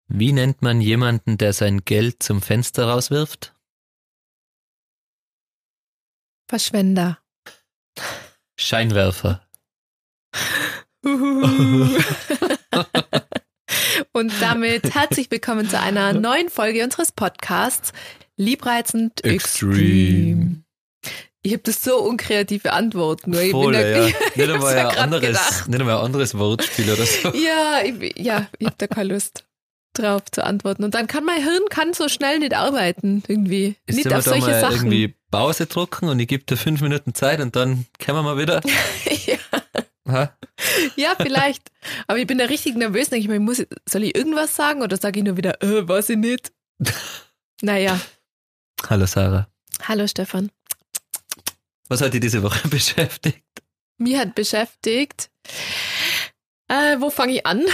Wie nennt man jemanden, der sein Geld zum Fenster rauswirft? Verschwender. Scheinwerfer. Und damit herzlich willkommen zu einer neuen Folge unseres Podcasts Liebreizend Extreme. Ich habe das so unkreativ beantwortet. Nur Voll, ich Nicht einmal ein anderes Wortspiel oder so. Ja, ich habe da keine Lust drauf zu antworten. Und dann kann mein Hirn so schnell nicht arbeiten irgendwie. Ist nicht auf da solche mal Sachen. irgendwie Pause drucken und ich gebe dir 5 Minuten Zeit und dann können wir mal wieder. Ja. Ja, vielleicht. Aber ich bin da richtig nervös. Denke ich mir, soll ich irgendwas sagen oder sage ich nur wieder, weiß ich nicht? Naja. Hallo Sarah. Hallo Stefan. Was hat dich diese Woche beschäftigt? Mich hat beschäftigt, wo fange ich an?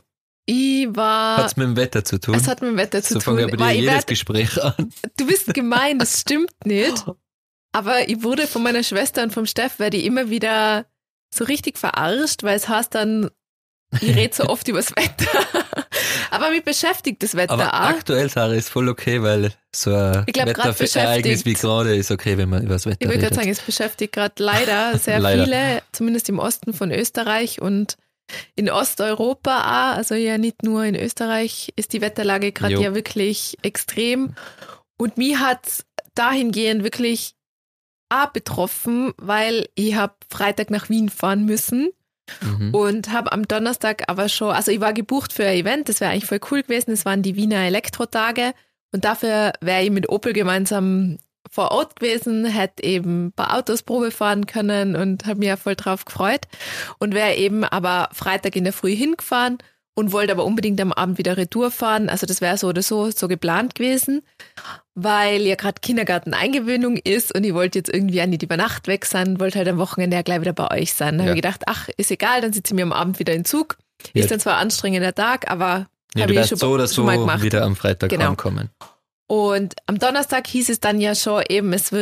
Hat es mit dem Wetter zu tun? Es hat mit dem Wetter zu tun. So fange ich bei dir jedes Gespräch an. Du bist gemein, das stimmt nicht. Aber ich wurde von meiner Schwester und vom Steff, werde ich immer wieder so richtig verarscht, weil es heißt dann, ich rede so oft über das Wetter. Aber mich beschäftigt das Wetter aber auch. Aktuell, Sarah, ist voll okay, weil so ein Wetterereignis wie gerade ist okay, wenn man über das Wetter redet. Ich würde redet. gerade sagen, es beschäftigt gerade leider sehr viele, zumindest im Osten von Österreich und in Osteuropa auch. Also ja, nicht nur in Österreich ist die Wetterlage gerade ja wirklich extrem. Und mich hat es dahingehend wirklich auch betroffen, weil ich habe Freitag nach Wien fahren müssen. Und habe am Donnerstag aber schon, also ich war gebucht für ein Event, das wäre eigentlich voll cool gewesen, das waren die Wiener Elektrotage und dafür wäre ich mit Opel gemeinsam vor Ort gewesen, hätte eben ein paar Autos Probe fahren können und habe mich ja voll drauf gefreut und wäre eben aber Freitag in der Früh hingefahren und wollte aber unbedingt am Abend wieder Retour fahren, also das wäre so oder so geplant gewesen, weil ja gerade Kindergarten-Eingewöhnung ist und ich wollte jetzt irgendwie auch nicht über Nacht weg sein, wollte halt am Wochenende ja gleich wieder bei euch sein. Da habe ich gedacht, ach, ist egal, dann sitze ich mir am Abend wieder in Zug. Ja. Ist dann zwar ein anstrengender Tag, aber habe ich schon mal gemacht. Wieder am Freitag ankommen. Und am Donnerstag hieß es dann ja schon eben, es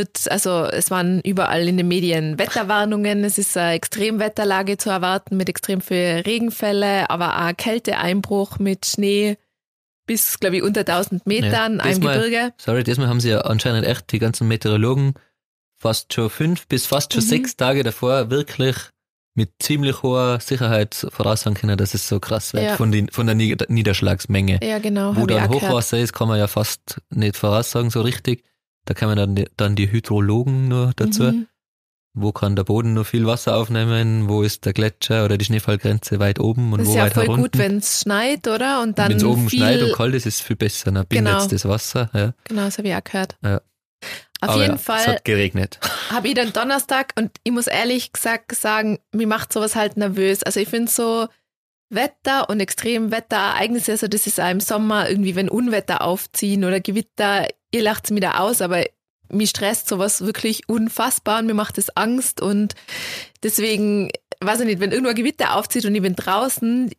waren überall in den Medien Wetterwarnungen, es ist eine Extremwetterlage zu erwarten mit extrem viel Regenfälle, aber auch Kälteeinbruch mit Schnee bis, glaube ich, unter 1000 Metern im Gebirge. Diesmal haben sie ja anscheinend echt die ganzen Meteorologen fast schon 5 bis fast schon 6 Tage davor wirklich mit ziemlich hoher Sicherheit voraussagen können, dass es so krass wird von der Niederschlagsmenge. Ja, genau. Wo dann Hochwasser ist, kann man ja fast nicht voraussagen so richtig. Da kommen dann die Hydrologen nur dazu. Wo kann der Boden nur viel Wasser aufnehmen? Wo ist der Gletscher oder die Schneefallgrenze weit oben und wo weit herunter? Das ist ja voll gut, wenn es schneit, oder? Und dann wenn es oben schneit und kalt ist, ist es viel besser. Dann bindet das Wasser. Ja. Genau, das habe ich auch gehört. Ja. Auf jeden Fall es hat geregnet. Habe ich dann Donnerstag und ich muss ehrlich gesagt sagen, mir macht sowas halt nervös. Also ich finde so Wetter und Extremwetterereignisse, also das ist auch im Sommer irgendwie, wenn Unwetter aufziehen oder Gewitter, ihr lacht es mir da aus, aber mich stresst sowas wirklich unfassbar und mir macht es Angst und deswegen, weiß ich nicht, wenn irgendwo ein Gewitter aufzieht und ich bin draußen,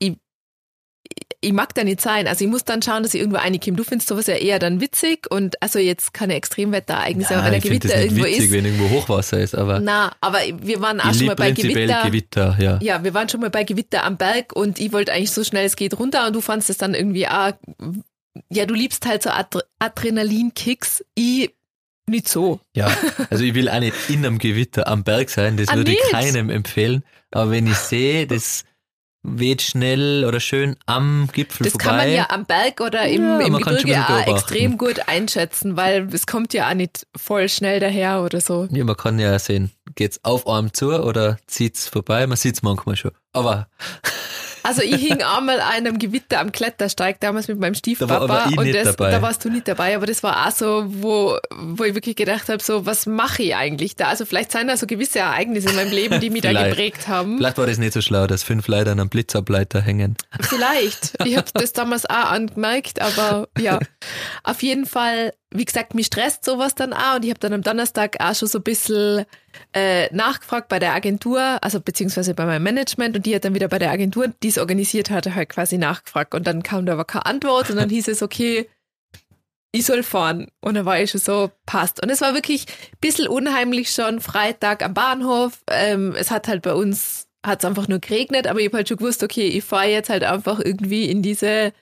ich mag da nicht sein. Also ich muss dann schauen, dass ich irgendwo reinkomme. Du findest sowas ja eher dann witzig und also jetzt keine Extremwetterereignisse, aber wenn ein Gewitter irgendwo witzig, ist. Wenn irgendwo Hochwasser ist, aber. Aber wir waren auch schon mal bei Gewitter. Ja, wir waren schon mal bei Gewitter am Berg und ich wollte eigentlich so schnell es geht runter und du fandest es dann irgendwie auch, ja, du liebst halt so Adrenalinkicks. Ich nicht so. Ja, also ich will auch nicht in einem Gewitter am Berg sein, das würde ich keinem empfehlen, aber wenn ich sehe, das weht schnell oder schön am Gipfel das vorbei. Das kann man ja am Berg oder im Gebirge auch extrem gut einschätzen, weil es kommt ja auch nicht voll schnell daher oder so. Ja, man kann ja sehen, geht's auf einem zu oder zieht's vorbei, man sieht's manchmal schon, aber... Also ich hing einmal an einem Gewitter am Klettersteig, damals mit meinem Stiefpapa und da warst du nicht dabei, aber das war auch so, wo ich wirklich gedacht habe, so was mache ich eigentlich da? Also vielleicht sind da so gewisse Ereignisse in meinem Leben, die mich da geprägt haben. Vielleicht war das nicht so schlau, dass 5 Leute an einem Blitzableiter hängen. Vielleicht, ich habe das damals auch angemerkt, aber ja, auf jeden Fall, wie gesagt, mich stresst sowas dann auch und ich habe dann am Donnerstag auch schon so ein bisschen nachgefragt bei der Agentur, also beziehungsweise bei meinem Management und die hat dann wieder bei der Agentur, die es organisiert hat, halt quasi nachgefragt und dann kam da aber keine Antwort und dann hieß es, okay, ich soll fahren und dann war ich schon so, passt. Und es war wirklich ein bisschen unheimlich schon, Freitag am Bahnhof, es hat halt bei uns, hat es einfach nur geregnet, aber ich habe halt schon gewusst, okay, ich fahre jetzt halt einfach irgendwie in diese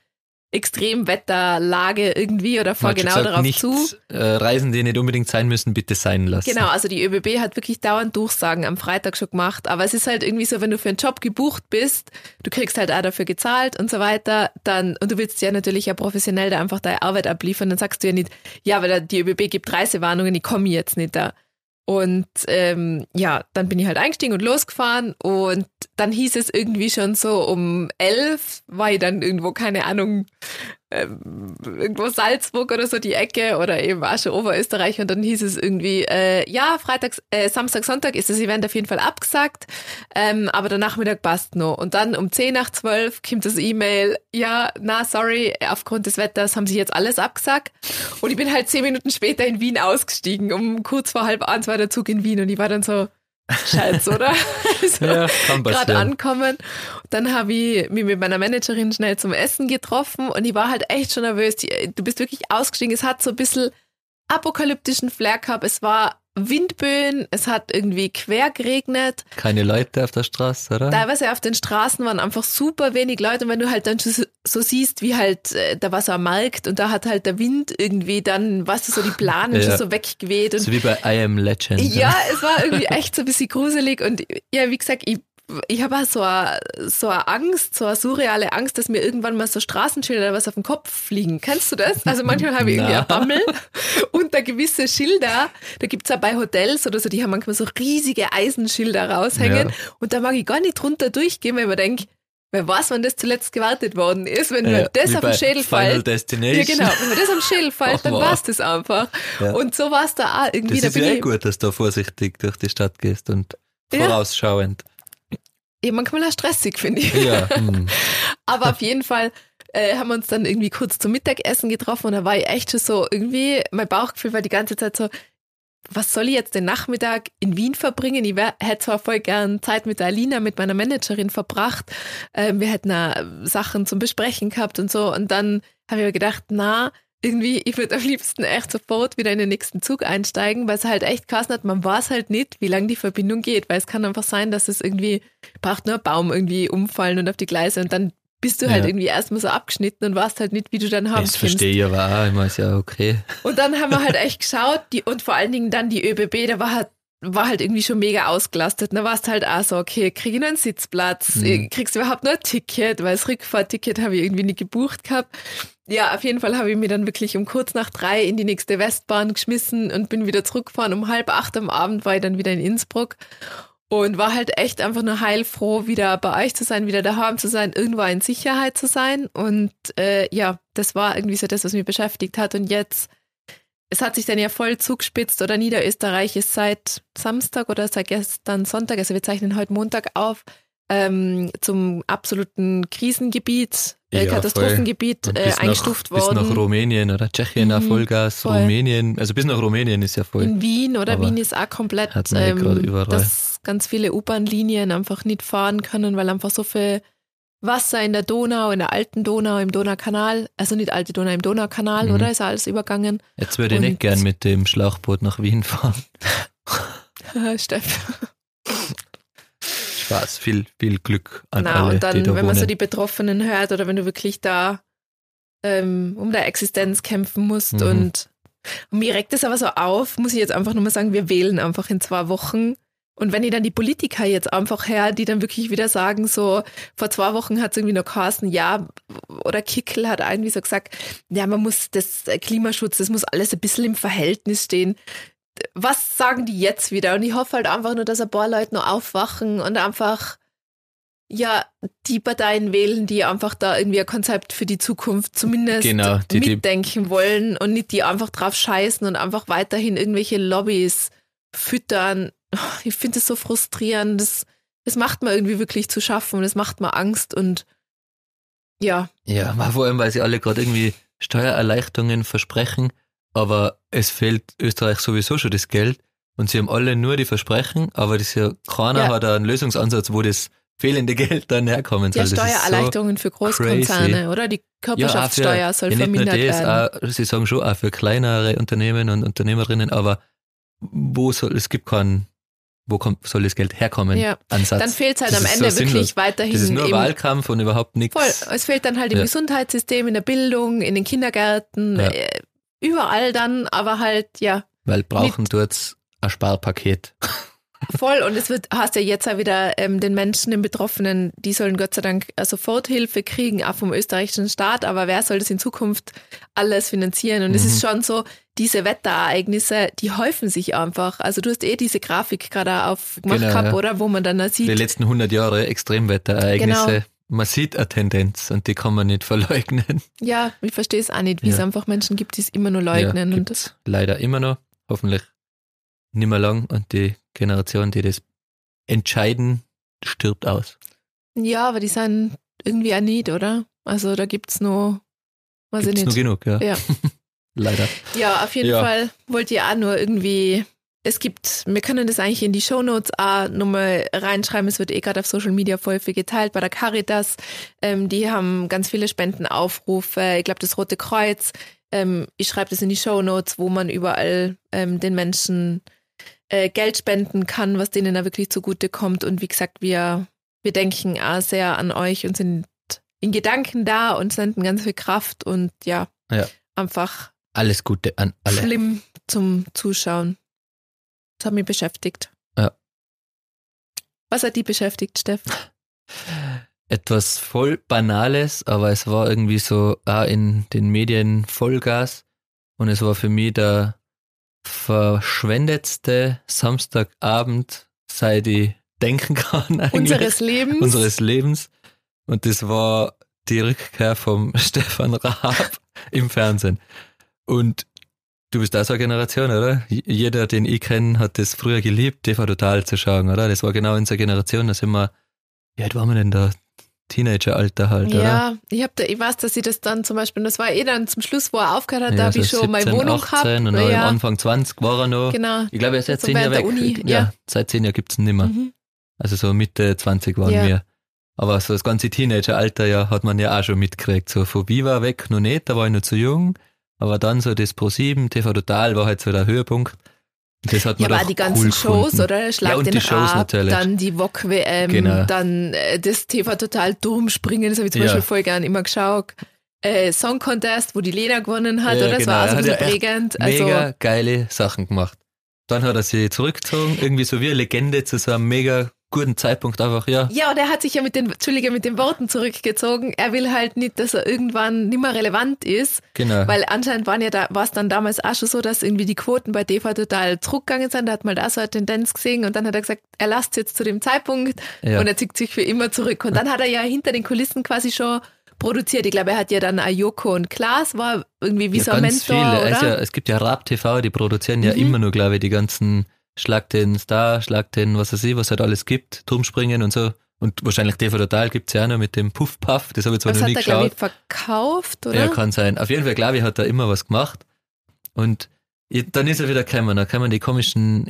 Extremwetterlage irgendwie oder fahr genau darauf nicht, zu. Reisen, die nicht unbedingt sein müssen, bitte sein lassen. Genau, also die ÖBB hat wirklich dauernd Durchsagen am Freitag schon gemacht, aber es ist halt irgendwie so, wenn du für einen Job gebucht bist, du kriegst halt auch dafür gezahlt und so weiter, und du willst ja natürlich ja professionell da einfach deine Arbeit abliefern, dann sagst du ja nicht, ja, weil die ÖBB gibt Reisewarnungen, ich komme jetzt nicht da. Und dann bin ich halt eingestiegen und losgefahren und dann hieß es irgendwie schon so um 11, war ich dann irgendwo, keine Ahnung, irgendwo Salzburg oder so die Ecke oder eben auch schon Oberösterreich und dann hieß es irgendwie, Samstag, Sonntag ist das Event auf jeden Fall abgesagt, aber der Nachmittag passt noch. Und dann um 10 nach 12 kommt das E-Mail, sorry, aufgrund des Wetters haben sie jetzt alles abgesagt. Und ich bin halt 10 Minuten später in Wien ausgestiegen, um kurz vor 12:30 war der Zug in Wien und ich war dann so, Scheiß, oder? Also, ja, gerade ankommen. Dann habe ich mich mit meiner Managerin schnell zum Essen getroffen und ich war halt echt schon nervös. Du bist wirklich ausgestiegen. Es hat so ein bisschen apokalyptischen Flair gehabt. Es war Windböen, es hat irgendwie quer geregnet. Keine Leute auf der Straße, oder? Teilweise auf den Straßen waren einfach super wenig Leute und wenn du halt dann so siehst, wie halt, da war so ein Markt und da hat halt der Wind irgendwie dann, weißt du, so die Planen schon so weggeweht. Und so wie bei I Am Legend. Ja, es war irgendwie echt so ein bisschen gruselig und ja, wie gesagt, ich habe auch so eine Angst, so eine surreale Angst, dass mir irgendwann mal so Straßenschilder oder was auf den Kopf fliegen. Kennst du das? Also manchmal habe ich irgendwie einen Bammel und da gewisse Schilder, da gibt's auch bei Hotels oder so, die haben manchmal so riesige Eisenschilder raushängen und da mag ich gar nicht drunter durchgehen, weil ich mir denke, wer weiß, wann das zuletzt gewartet worden ist, wenn mir das auf den Schädel fällt. Destination. Ja, genau. Wenn mir das am Schädel fällt, dann war's das einfach. Ja. Und so war's da auch irgendwie. Das ist ja gut, dass du vorsichtig durch die Stadt gehst und vorausschauend. Ja, manchmal auch stressig, finde ich. Ja. Aber auf jeden Fall haben wir uns dann irgendwie kurz zum Mittagessen getroffen und da war ich echt schon so irgendwie, mein Bauchgefühl war die ganze Zeit so, was soll ich jetzt den Nachmittag in Wien verbringen? Ich hätte zwar voll gern Zeit mit der Alina, mit meiner Managerin verbracht. Wir hätten auch Sachen zum Besprechen gehabt und so. Und dann habe ich mir gedacht, irgendwie, ich würde am liebsten echt sofort wieder in den nächsten Zug einsteigen, weil es halt echt geheißen hat, man weiß halt nicht, wie lange die Verbindung geht, weil es kann einfach sein, dass es irgendwie, braucht nur ein Baum irgendwie umfallen und auf die Gleise und dann bist du halt irgendwie erstmal so abgeschnitten und weißt halt nicht, wie du dann haben kannst. Das verstehe ich aber auch, immer ist ja okay. Und dann haben wir halt echt geschaut und vor allen Dingen dann die ÖBB, da war halt irgendwie schon mega ausgelastet. Da warst halt auch so, okay, krieg ich noch einen Sitzplatz? Kriegst du überhaupt noch ein Ticket? Weil das Rückfahrticket habe ich irgendwie nicht gebucht gehabt. Ja, auf jeden Fall habe ich mir dann wirklich um kurz nach 3 in die nächste Westbahn geschmissen und bin wieder zurückgefahren. Um 7:30 am Abend war ich dann wieder in Innsbruck und war halt echt einfach nur heilfroh, wieder bei euch zu sein, wieder daheim zu sein, irgendwo in Sicherheit zu sein. Und das war irgendwie so das, was mich beschäftigt hat. Und jetzt, es hat sich dann ja voll zugespitzt oder Niederösterreich ist seit Samstag oder seit gestern Sonntag, also wir zeichnen heute Montag auf, zum absoluten Krisengebiet, Katastrophengebiet eingestuft worden. Bis nach Rumänien oder Tschechien auch Vollgas, voll. Rumänien, also bis nach Rumänien ist ja voll. In Wien oder Wien ist auch komplett, dass ganz viele U-Bahn-Linien einfach nicht fahren können, weil einfach so viel Wasser in der Donau, in der alten Donau, im Donaukanal, also nicht alte Donau, im Donaukanal, oder? Ist alles übergangen. Jetzt würde ich nicht gern mit dem Schlauchboot nach Wien fahren. Steff. Spaß, viel Glück an alle, und dann, die da wenn man wohnen. so die Betroffenen hört oder wenn du wirklich da um deine Existenz kämpfen musst und mir regt es aber so auf, muss ich jetzt einfach nochmal sagen, wir wählen einfach in 2 Wochen. Und wenn ich dann die Politiker jetzt einfach her, die dann wirklich wieder sagen, so vor 2 Wochen hat es irgendwie noch geheißen, oder Kickl hat irgendwie so gesagt, ja, man muss das Klimaschutz, das muss alles ein bisschen im Verhältnis stehen. Was sagen die jetzt wieder? Und ich hoffe halt einfach nur, dass ein paar Leute noch aufwachen und einfach die Parteien wählen, die einfach da irgendwie ein Konzept für die Zukunft zumindest mitdenken wollen und nicht die einfach drauf scheißen und einfach weiterhin irgendwelche Lobbys füttern. Ich finde es so frustrierend. Das macht mir irgendwie wirklich zu schaffen und das macht mir Angst und ja. Ja, vor allem, weil sie alle gerade irgendwie Steuererleichterungen versprechen, aber es fehlt Österreich sowieso schon das Geld und sie haben alle nur die Versprechen, aber das keiner hat einen Lösungsansatz, wo das fehlende Geld dann herkommen soll. Ja, Steuererleichterungen so für Großkonzerne, crazy. Oder? Die Körperschaftssteuer soll vermindert werden. Sie sagen schon auch für kleinere Unternehmen und Unternehmerinnen, aber es gibt keinen soll das Geld herkommen? Ja. Ansatz. Dann fehlt es halt am Ende so wirklich weiterhin. Das ist nur Wahlkampf und überhaupt nichts. Voll. Es fehlt dann halt im Gesundheitssystem, in der Bildung, in den Kindergärten, überall dann, aber halt, Weil brauchen tut's ein Sparpaket. Voll, und hast ja jetzt auch wieder den Menschen, den Betroffenen, die sollen Gott sei Dank Soforthilfe kriegen, auch vom österreichischen Staat, aber wer soll das in Zukunft alles finanzieren? Und es ist schon so, diese Wetterereignisse, die häufen sich einfach. Also du hast diese Grafik gerade aufgemacht gehabt, oder? Wo man dann sieht. Die letzten 100 Jahre Extremwetterereignisse. Genau. Man sieht eine Tendenz und die kann man nicht verleugnen. Ja, ich verstehe es auch nicht, wie es einfach Menschen gibt, die es immer nur leugnen. Ja, gibt's leider immer noch, hoffentlich nicht mehr lang, und die Generation, die das entscheiden, stirbt aus. Ja, aber die sind irgendwie auch nicht, oder? Also da gibt's noch, weiß ich nicht. Gibt's noch genug, ja. Leider. Ja, auf jeden Fall wollte ich auch nur irgendwie, wir können das eigentlich in die Shownotes auch nochmal reinschreiben, es wird gerade auf Social Media voll viel geteilt, bei der Caritas, die haben ganz viele Spendenaufrufe, ich glaube das Rote Kreuz, ich schreibe das in die Shownotes, wo man überall den Menschen Geld spenden kann, was denen da wirklich zugute kommt. Und wie gesagt, wir denken auch sehr an euch und sind in Gedanken da und senden ganz viel Kraft und einfach alles Gute an alle. Schlimm zum Zuschauen. Das hat mich beschäftigt. Ja. Was hat dich beschäftigt, Steff? Etwas voll Banales, aber es war irgendwie so in den Medien Vollgas, und es war für mich der verschwendetste Samstagabend, seit ich denken kann eigentlich. Unseres Lebens. Und das war die Rückkehr vom Stefan Raab im Fernsehen. Und du bist auch so eine Generation, oder? Jeder, den ich kenne, hat das früher geliebt, TV Total zu schauen, oder? Das war genau unsere Generation, da sind wir, wie alt waren wir denn da? Teenageralter halt, oder? Ja, ich weiß, dass ich das dann zum Beispiel, das war dann zum Schluss, wo er aufgehört hat, da habe ich schon 17, meine Wohnung 18, gehabt. Und dann Anfang 20 war er noch. Genau. Ich glaube, er ist seit 10 Jahren weg. Uni, seit 10 Jahren gibt es ihn nicht mehr. Also so Mitte 20 waren wir. Aber so das ganze Teenageralter hat man ja auch schon mitgekriegt. So von Viva weg noch nicht, da war ich noch zu jung. Aber dann so das Pro7, TV Total war halt so der Höhepunkt. Das hat man aber die ganzen Shows, gefunden. Oder? Schlag den die Shows Raab, natürlich. Dann die WOK-WM, dann das TV Total Turmspringen, das habe ich zum Beispiel voll gern immer geschaut. Song Contest, wo die Lena gewonnen hat, oder? Das war auch so ein bisschen prägend. Mega geile Sachen gemacht. Dann hat er sich zurückgezogen, irgendwie so wie eine Legende zu so einem mega guten Zeitpunkt einfach, Ja, und er hat sich ja mit den Worten zurückgezogen. Er will halt nicht, dass er irgendwann nicht mehr relevant ist. Genau. Weil anscheinend war es dann damals auch schon so, dass irgendwie die Quoten bei TV total zurückgegangen sind. Da hat man da so eine Tendenz gesehen und dann hat er gesagt, er lasst jetzt zu dem Zeitpunkt und er zieht sich für immer zurück. Und dann hat er ja hinter den Kulissen quasi schon produziert. Ich glaube, er hat ja dann Ayoko und Klaas war irgendwie wie so ein Mentor, viele. oder? Es gibt ja Raab TV, die produzieren ja immer nur, glaube ich, die ganzen Schlag den Star, Schlag den, was weiß ich, was halt alles gibt, Turmspringen und so. Und wahrscheinlich TV Total gibt es ja auch noch mit dem Puff Puff, das habe ich zwar noch nie geschaut. Das hat er, glaube ich, verkauft, oder? Ja, kann sein. Auf jeden Fall, glaube ich, hat er immer was gemacht. Und dann ist er wieder gekommen. Da kamen die komischen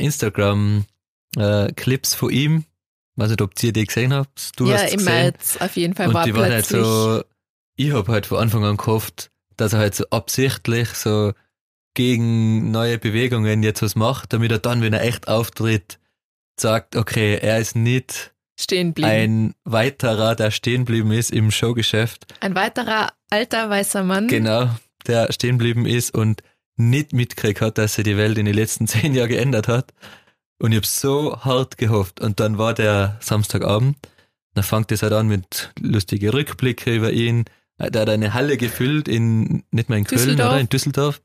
Instagram-Clips von ihm. Weiß nicht, ob ihr die gesehen habt. Du hast im März auf jeden Fall. Und die waren halt so, ich habe halt von Anfang an gehofft, dass er halt so absichtlich so gegen neue Bewegungen jetzt was macht, damit er dann, wenn er echt auftritt, sagt, okay, er ist nicht ein weiterer, der stehen geblieben ist im Showgeschäft. Ein weiterer alter weißer Mann. Genau, der stehen geblieben ist und nicht mitgekriegt hat, dass sich die Welt in den letzten 10 Jahren geändert hat. Und ich habe so hart gehofft. Und dann war der Samstagabend, dann fängt es halt an mit lustigen Rückblicke über ihn. Der hat eine Halle gefüllt, nicht mehr in Köln, oder in Düsseldorf.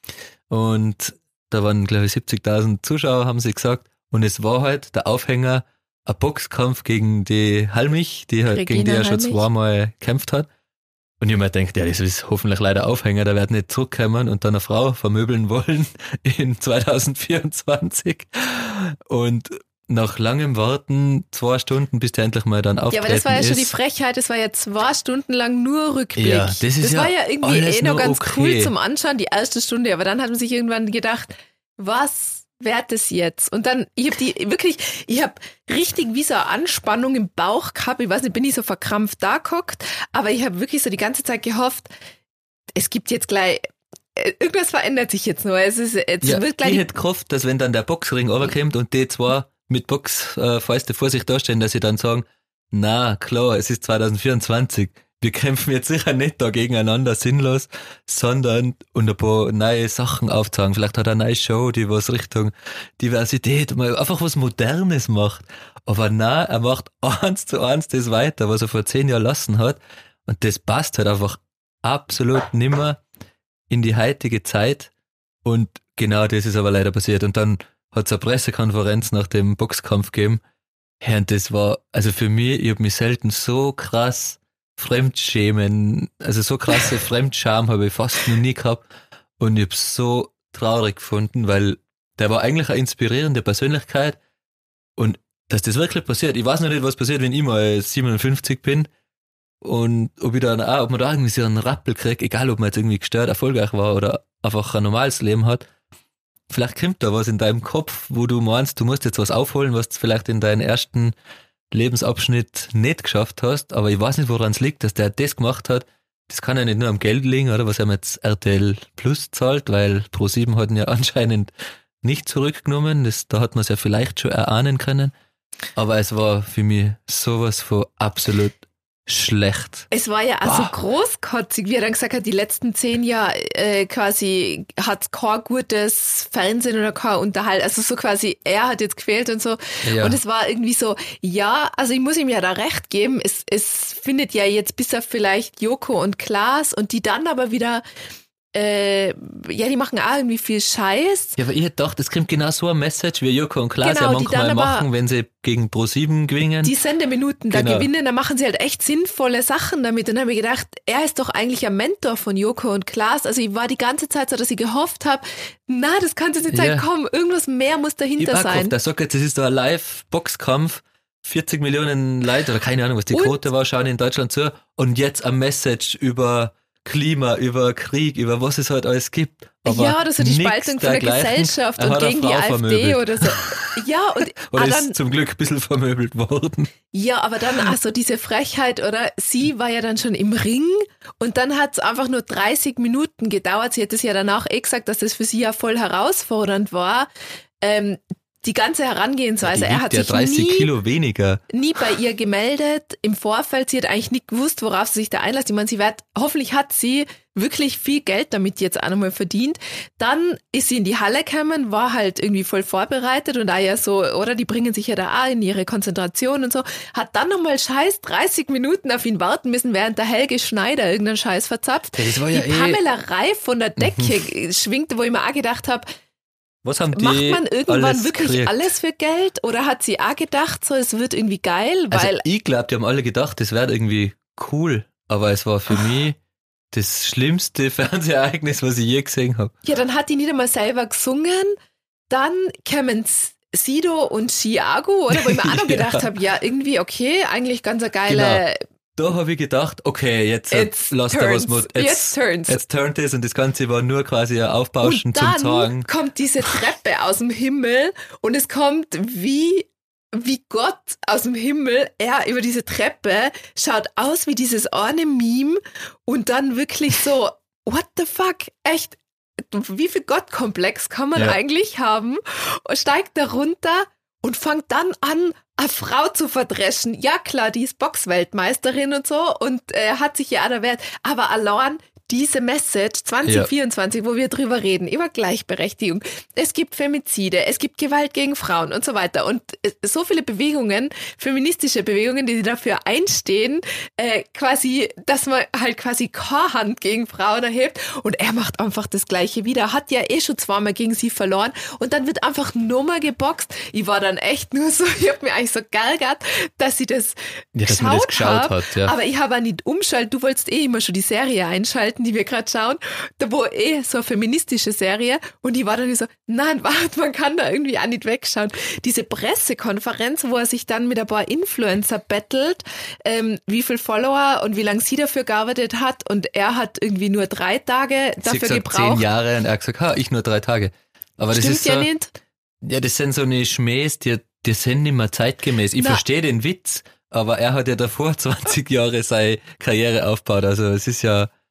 Und da waren, glaube ich, 70.000 Zuschauer, haben sie gesagt. Und es war halt der Aufhänger, ein Boxkampf gegen die Halmich, gegen die er schon 2-mal gekämpft hat. Und ich habe mir gedacht, das ist hoffentlich leider Aufhänger, der wird nicht zurückkommen und dann eine Frau vermöbeln wollen in 2024. Und nach langem Warten, 2 Stunden, bis der endlich mal dann auftreten ist. Ja, aber das war ja schon die Frechheit, das war ja 2 Stunden lang nur Rückblick. Ja, das war ja irgendwie noch ganz cool zum Anschauen, die erste Stunde, aber dann hat man sich irgendwann gedacht, was wird das jetzt? Und dann, ich habe richtig wie so eine Anspannung im Bauch gehabt, ich weiß nicht, bin ich so verkrampft da gehockt, aber ich habe wirklich so die ganze Zeit gehofft, es gibt jetzt gleich, irgendwas verändert sich jetzt noch. Wird gleich. Ich hätte gehofft, dass wenn dann der Boxring runterkommt und die 2 mit Boxfäuste vor sich dastehen, dass sie dann sagen, na klar, es ist 2024, wir kämpfen jetzt sicher nicht da gegeneinander sinnlos, sondern und ein paar neue Sachen aufzeigen. Vielleicht hat er eine neue Show, die was Richtung Diversität, mal einfach was Modernes macht. Aber nein, er macht 1:1 das weiter, was er vor 10 Jahren lassen hat. Und das passt halt einfach absolut nimmer in die heutige Zeit. Und genau das ist aber leider passiert. Und dann hat es eine Pressekonferenz nach dem Boxkampf gegeben. Ja, und das war, also für mich, ich habe mich selten so krass Fremdschämen, also so krasse Fremdscham habe ich fast noch nie gehabt. Und ich habe es so traurig gefunden, weil der war eigentlich eine inspirierende Persönlichkeit. Und dass das wirklich passiert, ich weiß noch nicht, was passiert, wenn ich mal 57 bin. Und ob man da irgendwie so einen Rappel kriegt, egal ob man jetzt irgendwie gestört, erfolgreich war oder einfach ein normales Leben hat. Vielleicht kommt da was in deinem Kopf, wo du meinst, du musst jetzt was aufholen, was du vielleicht in deinem ersten Lebensabschnitt nicht geschafft hast, aber ich weiß nicht, woran es liegt, dass der das gemacht hat. Das kann ja nicht nur am Geld liegen, oder? Was er jetzt RTL Plus zahlt, weil Pro7 hat ihn ja anscheinend nicht zurückgenommen. Da hat man es ja vielleicht schon erahnen können. Aber es war für mich sowas von absolut schlecht. Es war ja also großkotzig, wie er dann gesagt hat, die letzten 10 Jahre quasi hat kein gutes Fernsehen oder kein Unterhalt, also so quasi, er hat jetzt gefehlt und so. Ja. Und es war irgendwie so, ja, also ich muss ihm ja da recht geben, es findet ja jetzt bis auf vielleicht Joko und Klaas und die dann aber wieder die machen auch irgendwie viel Scheiß. Ja, aber ich hätte gedacht, es kommt genau so ein Message, wie Joko und Klaas ja manchmal machen, wenn sie gegen Pro7 gewinnen. Die Sendeminuten da gewinnen, dann machen sie halt echt sinnvolle Sachen damit. Und dann habe ich gedacht, er ist doch eigentlich ein Mentor von Joko und Klaas. Also ich war die ganze Zeit so, dass ich gehofft habe, na, das kann jetzt nicht sein, komm, irgendwas mehr muss dahinter sein. Der sagt jetzt, das ist doch ein Live-Boxkampf, 40 Millionen Leute, oder keine Ahnung, was die Quote war, schauen in Deutschland zu. Und jetzt ein Message über Klima, über Krieg, über was es halt alles gibt. Aber ja, oder so die Spaltung von der Gesellschaft und gegen die AfD vermöbelt. Oder so. Ja, und oder ist dann, zum Glück ein bisschen vermöbelt worden. Ja, aber dann also diese Frechheit, oder? Sie war ja dann schon im Ring und dann hat es einfach nur 30 Minuten gedauert. Sie hat es ja danach gesagt, dass das für sie ja voll herausfordernd war. Die ganze Herangehensweise, er hat sich 30 Kilo weniger. Nie bei ihr gemeldet im Vorfeld. Sie hat eigentlich nicht gewusst, worauf sie sich da einlässt. Ich meine, hoffentlich hat sie wirklich viel Geld damit jetzt auch nochmal verdient. Dann ist sie in die Halle gekommen, war halt irgendwie voll vorbereitet und auch ja so, oder die bringen sich ja da auch in ihre Konzentration und so, hat dann nochmal scheiß 30 Minuten auf ihn warten müssen, während der Helge Schneider irgendeinen Scheiß verzapft. Ja, das war ja die Pamela Reif von der Decke schwingte, wo ich mir auch gedacht habe, was haben die macht man irgendwann wirklich gekriegt? alles für Geld? Oder hat sie auch gedacht, so es wird irgendwie geil? Weil also ich glaube, die haben alle gedacht, das wird irgendwie cool. Aber es war für mich das schlimmste Fernsehereignis, was ich je gesehen habe. Ja, dann hat die nicht einmal selber gesungen. Dann kämen Sido und Chiago, oder? Wo ich mir auch noch gedacht habe, ja, irgendwie okay, eigentlich ganz eine geile... Genau. Da habe ich gedacht, okay, jetzt lasst er was mit. Jetzt turnt es und das Ganze war nur quasi ein Aufbauschen zum Sagen. Und dann kommt diese Treppe aus dem Himmel und es kommt wie Gott aus dem Himmel, er über diese Treppe schaut aus wie dieses eine Meme und dann wirklich so, what the fuck, echt, wie viel Gottkomplex kann man eigentlich haben? Und steigt da runter und fängt dann an, eine Frau zu verdreschen. Ja klar, die ist Boxweltmeisterin und so und hat sich ja auch erwähnt. Aber allein diese Message 2024, wo wir drüber reden, über Gleichberechtigung, es gibt Femizide, es gibt Gewalt gegen Frauen und so weiter. Und so viele Bewegungen, feministische Bewegungen, die dafür einstehen, quasi, dass man halt quasi keine Hand gegen Frauen erhebt. Und er macht einfach das Gleiche wieder. Hat ja eh schon zweimal gegen sie verloren. Und dann wird einfach nochmal geboxt. Ich war dann echt nur so, ich habe mir eigentlich so geärgert, dass sie das geschaut hat. Ja. Aber ich habe auch nicht umschaltet. Du wolltest eh immer schon die Serie einschalten, die wir gerade schauen, da war so eine feministische Serie und ich war dann so, nein, warte, man kann da irgendwie auch nicht wegschauen. Diese Pressekonferenz, wo er sich dann mit ein paar Influencer battelt, wie viel Follower und wie lange sie dafür gearbeitet hat und er hat irgendwie nur 3 Tage dafür gebraucht. 10 Jahre und er hat gesagt, ich nur 3 Tage. Aber das ist so, ja nicht. Ja, das sind so eine Schmähs, die sind nicht mehr zeitgemäß. Ich verstehe den Witz, aber er hat ja davor 20 Jahre seine Karriere aufgebaut, also es ist ja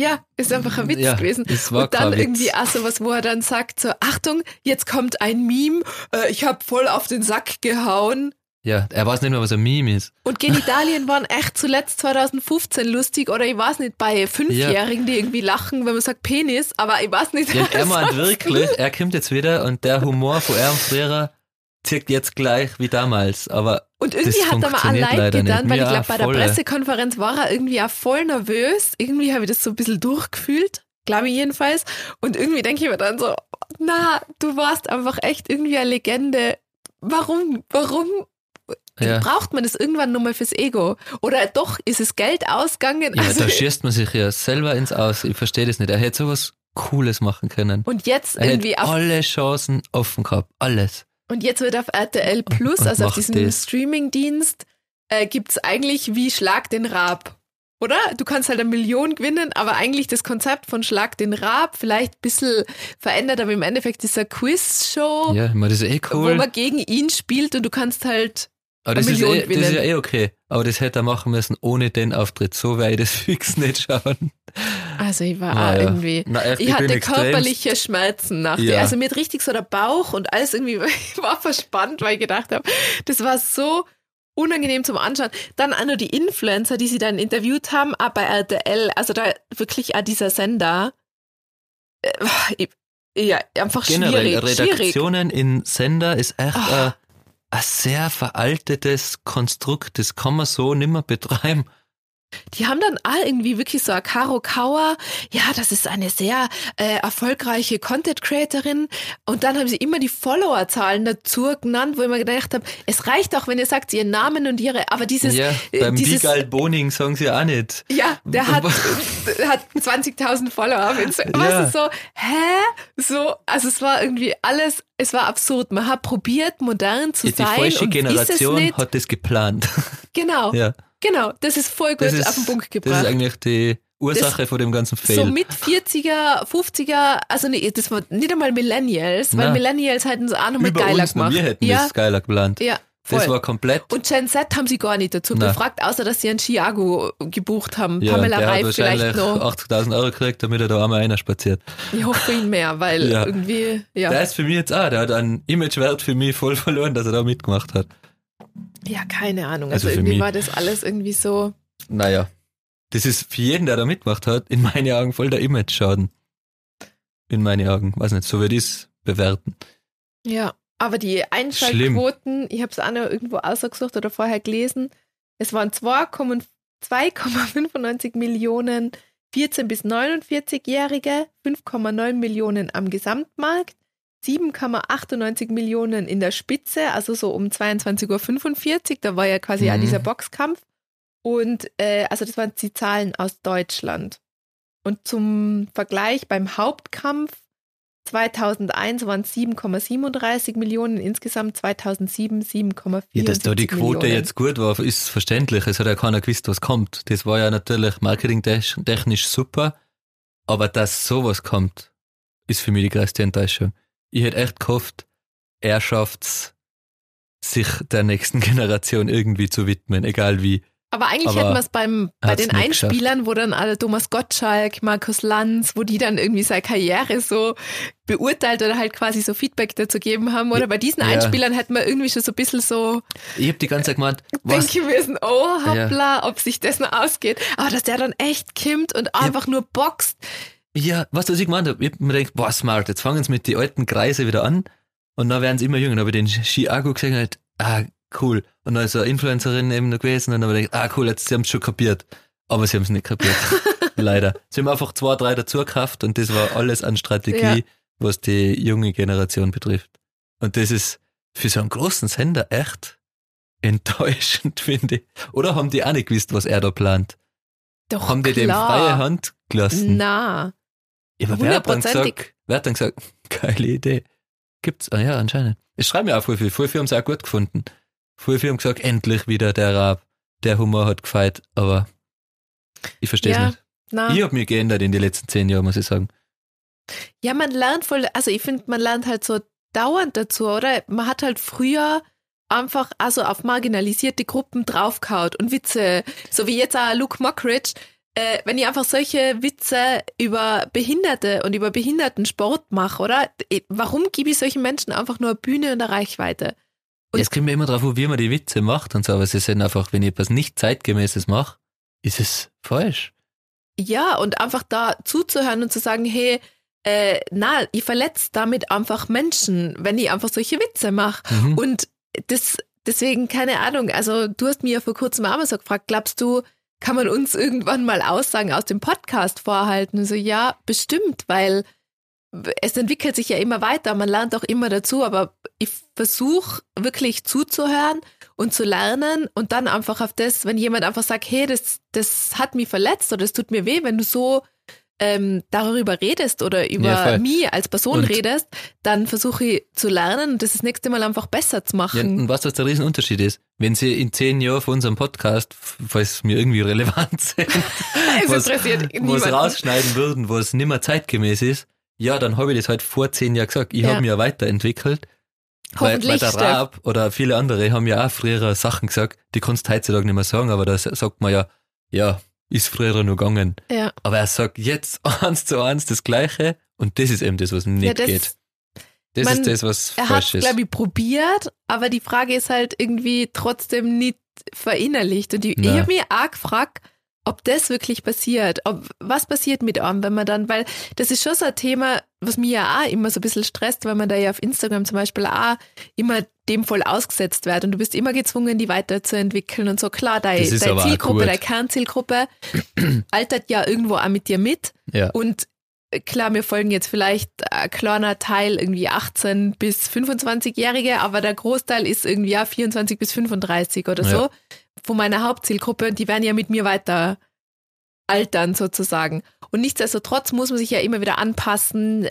Ja, ist einfach ein Witz gewesen. Und dann irgendwie auch sowas, wo er dann sagt so, Achtung, jetzt kommt ein Meme, ich habe voll auf den Sack gehauen. Ja, er weiß nicht mehr, was ein Meme ist. Und Genitalien waren echt zuletzt 2015 lustig oder ich weiß nicht, bei 5-Jährigen, die irgendwie lachen, wenn man sagt Penis, aber ich weiß nicht. Ja, er meint wirklich, er kommt jetzt wieder und der Humor von er und früher zirkt jetzt gleich wie damals, aber und irgendwie hat er mal allein getan, weil ich glaube, bei der Pressekonferenz war er irgendwie auch voll nervös. Irgendwie habe ich das so ein bisschen durchgefühlt, glaube ich jedenfalls. Und irgendwie denke ich mir dann so, na, du warst einfach echt irgendwie eine Legende. Warum braucht man das irgendwann nochmal fürs Ego? Oder doch, ist es Geld ausgegangen? Ja, da schießt man sich ja selber ins Aus. Ich verstehe das nicht. Er hätte sowas Cooles machen können. Und jetzt er irgendwie hätte alle Chancen offen gehabt. Alles. Und jetzt wird auf RTL Plus, also auf diesem Streamingdienst, gibt's eigentlich wie Schlag den Raab. Oder? Du kannst halt 1 Million gewinnen, aber eigentlich das Konzept von Schlag den Raab vielleicht ein bisschen verändert, aber im Endeffekt ist es eine Quiz-Show, ja, das ist cool. Wo man gegen ihn spielt und du kannst halt aber das ist ja okay. Aber das hätte er machen müssen ohne den Auftritt. So werde ich das fix nicht schauen. Also ich war irgendwie, ich hatte körperliche Schmerzen nach dir. Also mir hat richtig so der Bauch und alles irgendwie, ich war verspannt, weil ich gedacht habe, das war so unangenehm zum Anschauen. Dann auch noch die Influencer, die sie dann interviewt haben, auch bei RTL, also da wirklich auch dieser Sender, einfach generell, schwierig. Redaktionen in Sender ist echt ein sehr veraltetes Konstrukt, das kann man so nicht mehr betreiben. Die haben dann all irgendwie wirklich so eine Caro Kauer, ja, das ist eine sehr erfolgreiche Content-Creatorin und dann haben sie immer die Followerzahlen dazu genannt, wo ich mir gedacht habe, es reicht auch, wenn ihr sagt ihren Namen und ihre, aber dieses... Ja, beim Wiegald Boning sagen sie auch nicht. Ja, der hat 20.000 Follower. Weißt du, so, so, also es war irgendwie alles, es war absurd. Man hat probiert, modern zu sein. Die falsche Generation hat das geplant. Genau. Ja. Genau, das ist voll gut auf den Punkt gebracht. Das ist eigentlich die Ursache von dem ganzen Fail. So mit 40er, 50er, also nee, das war nicht einmal Millennials, weil Millennials hätten es auch nochmal geiler gemacht. Wir hätten das geiler geplant. Ja, voll. Das war komplett... Und Gen Z haben sie gar nicht dazu befragt, außer dass sie einen Chiago gebucht haben. Ja, Pamela der Reif hat vielleicht noch. 80.000 Euro gekriegt, damit er da einmal einer spaziert. Ich hoffe für ihn mehr, weil irgendwie... Ja. Der ist für mich jetzt auch, der hat einen Imagewert für mich voll verloren, dass er da mitgemacht hat. Ja, keine Ahnung. Also irgendwie war das alles irgendwie so... Naja, das ist für jeden, der da mitgemacht hat, in meinen Augen voll der Image-Schaden. In meinen Augen. Weiß nicht, so würde ich es bewerten. Ja, aber die Einschaltquoten, ich habe es auch noch irgendwo ausgesucht oder vorher gelesen, es waren 2,95 Millionen 14- bis 49-Jährige, 5,9 Millionen am Gesamtmarkt, 7,98 Millionen in der Spitze, also so um 22.45 Uhr, da war ja quasi auch dieser Boxkampf. Und also das waren die Zahlen aus Deutschland. Und zum Vergleich beim Hauptkampf 2001 waren es 7,37 Millionen, insgesamt 2007 7,4. Ja, dass da die Quote Millionen. Jetzt gut war, ist verständlich. Es hat ja keiner gewusst, was kommt. Das war ja natürlich marketingtechnisch super, aber dass sowas kommt, ist für mich die größte Enttäuschung. Ich hätte echt gehofft, er schafft's, sich der nächsten Generation irgendwie zu widmen, egal wie. Aber eigentlich hätten wir es bei den Einspielern, wo dann alle Thomas Gottschalk, Markus Lanz, wo die dann irgendwie seine Karriere so beurteilt oder halt quasi so Feedback dazu gegeben haben. Oder bei diesen Einspielern hätten wir irgendwie schon so ein bisschen so... Ich hab die ganze Zeit gemeint, denken müssen, oh hoppla, ob sich das noch ausgeht. Aber dass der dann echt kimmt und einfach nur boxt. Ja, was ich gemeint habe, ich hab mir gedacht, boah smart, jetzt fangen sie mit den alten Kreise wieder an und dann werden sie immer jünger. Aber den Chiago gesehen halt, cool. Und dann ist eine Influencerin eben noch gewesen und dann habe ich gedacht, cool, jetzt sie haben es schon kapiert. Aber sie haben es nicht kapiert. Leider. Sie haben einfach 2, 3 dazu gekauft und das war alles an Strategie, was die junge Generation betrifft. Und das ist für so einen großen Sender echt enttäuschend, finde ich. Oder haben die auch nicht gewusst, was er da plant? Doch, haben die dem freie Hand gelassen? Na. Ja, aber wer hat dann gesagt, geile Idee. Gibt's? Ah ja, anscheinend. Es schreiben ja auch voll viel. Voll viele haben es auch gut gefunden. Voll viele haben gesagt, endlich wieder der Raab. Der Humor hat gefeit, aber ich verstehe es nicht. Na. Ich habe mich geändert in den letzten 10 Jahren, muss ich sagen. Ja, man lernt voll, also ich finde, man lernt halt so dauernd dazu, oder? Man hat halt früher einfach also auf marginalisierte Gruppen draufgehaut und Witze, so wie jetzt auch Luke Mockridge, wenn ich einfach solche Witze über Behinderte und über Behindertensport mache, oder? Warum gebe ich solchen Menschen einfach nur eine Bühne und eine Reichweite? Und es kommt mir immer drauf, wie man die Witze macht und so, aber sie sind einfach, wenn ich etwas nicht Zeitgemäßes mache, ist es falsch. Ja, und einfach da zuzuhören und zu sagen, hey, ich verletze damit einfach Menschen, wenn ich einfach solche Witze mache. Und deswegen, keine Ahnung, also du hast mir ja vor kurzem auch mal so gefragt, glaubst du, kann man uns irgendwann mal Aussagen aus dem Podcast vorhalten? Und so, ja, bestimmt, weil es entwickelt sich ja immer weiter, man lernt auch immer dazu, aber ich versuche wirklich zuzuhören und zu lernen und dann einfach auf das, wenn jemand einfach sagt, hey, das hat mich verletzt oder das tut mir weh, wenn du so darüber redest oder über mich als Person redest, dann versuche ich zu lernen und das nächste Mal einfach besser zu machen. Ja, und was der Riesenunterschied ist, wenn sie in 10 Jahren von unserem Podcast, falls wir irgendwie relevant sind, was rausschneiden würden, was nicht mehr zeitgemäß ist, ja, dann habe ich das halt vor 10 Jahren gesagt. Ich habe mich ja weiterentwickelt, weil der Raab oder viele andere haben ja auch früher Sachen gesagt, die kannst du heutzutage nicht mehr sagen, aber da sagt man ja, ist früher noch gegangen. Ja. Aber er sagt jetzt 1:1 das Gleiche und das ist eben das, was nicht geht. Das ist das, was falsch ist. Er hat, glaube ich, probiert, aber die Frage ist halt irgendwie trotzdem nicht verinnerlicht. Und ich habe mich auch gefragt, ob das wirklich passiert. Was passiert mit einem, wenn man dann, weil das ist schon so ein Thema, was mich ja auch immer so ein bisschen stresst, weil man da ja auf Instagram zum Beispiel auch immer dem voll ausgesetzt wird und du bist immer gezwungen, die weiterzuentwickeln und so. Klar, deine Zielgruppe, deine Kernzielgruppe altert ja irgendwo auch mit dir mit. Ja. Und klar, mir folgen jetzt vielleicht ein kleiner Teil irgendwie 18- bis 25-Jährige, aber der Großteil ist irgendwie ja 24 bis 35 oder so von meiner Hauptzielgruppe und die werden ja mit mir weiter altern sozusagen. Und nichtsdestotrotz muss man sich ja immer wieder anpassen,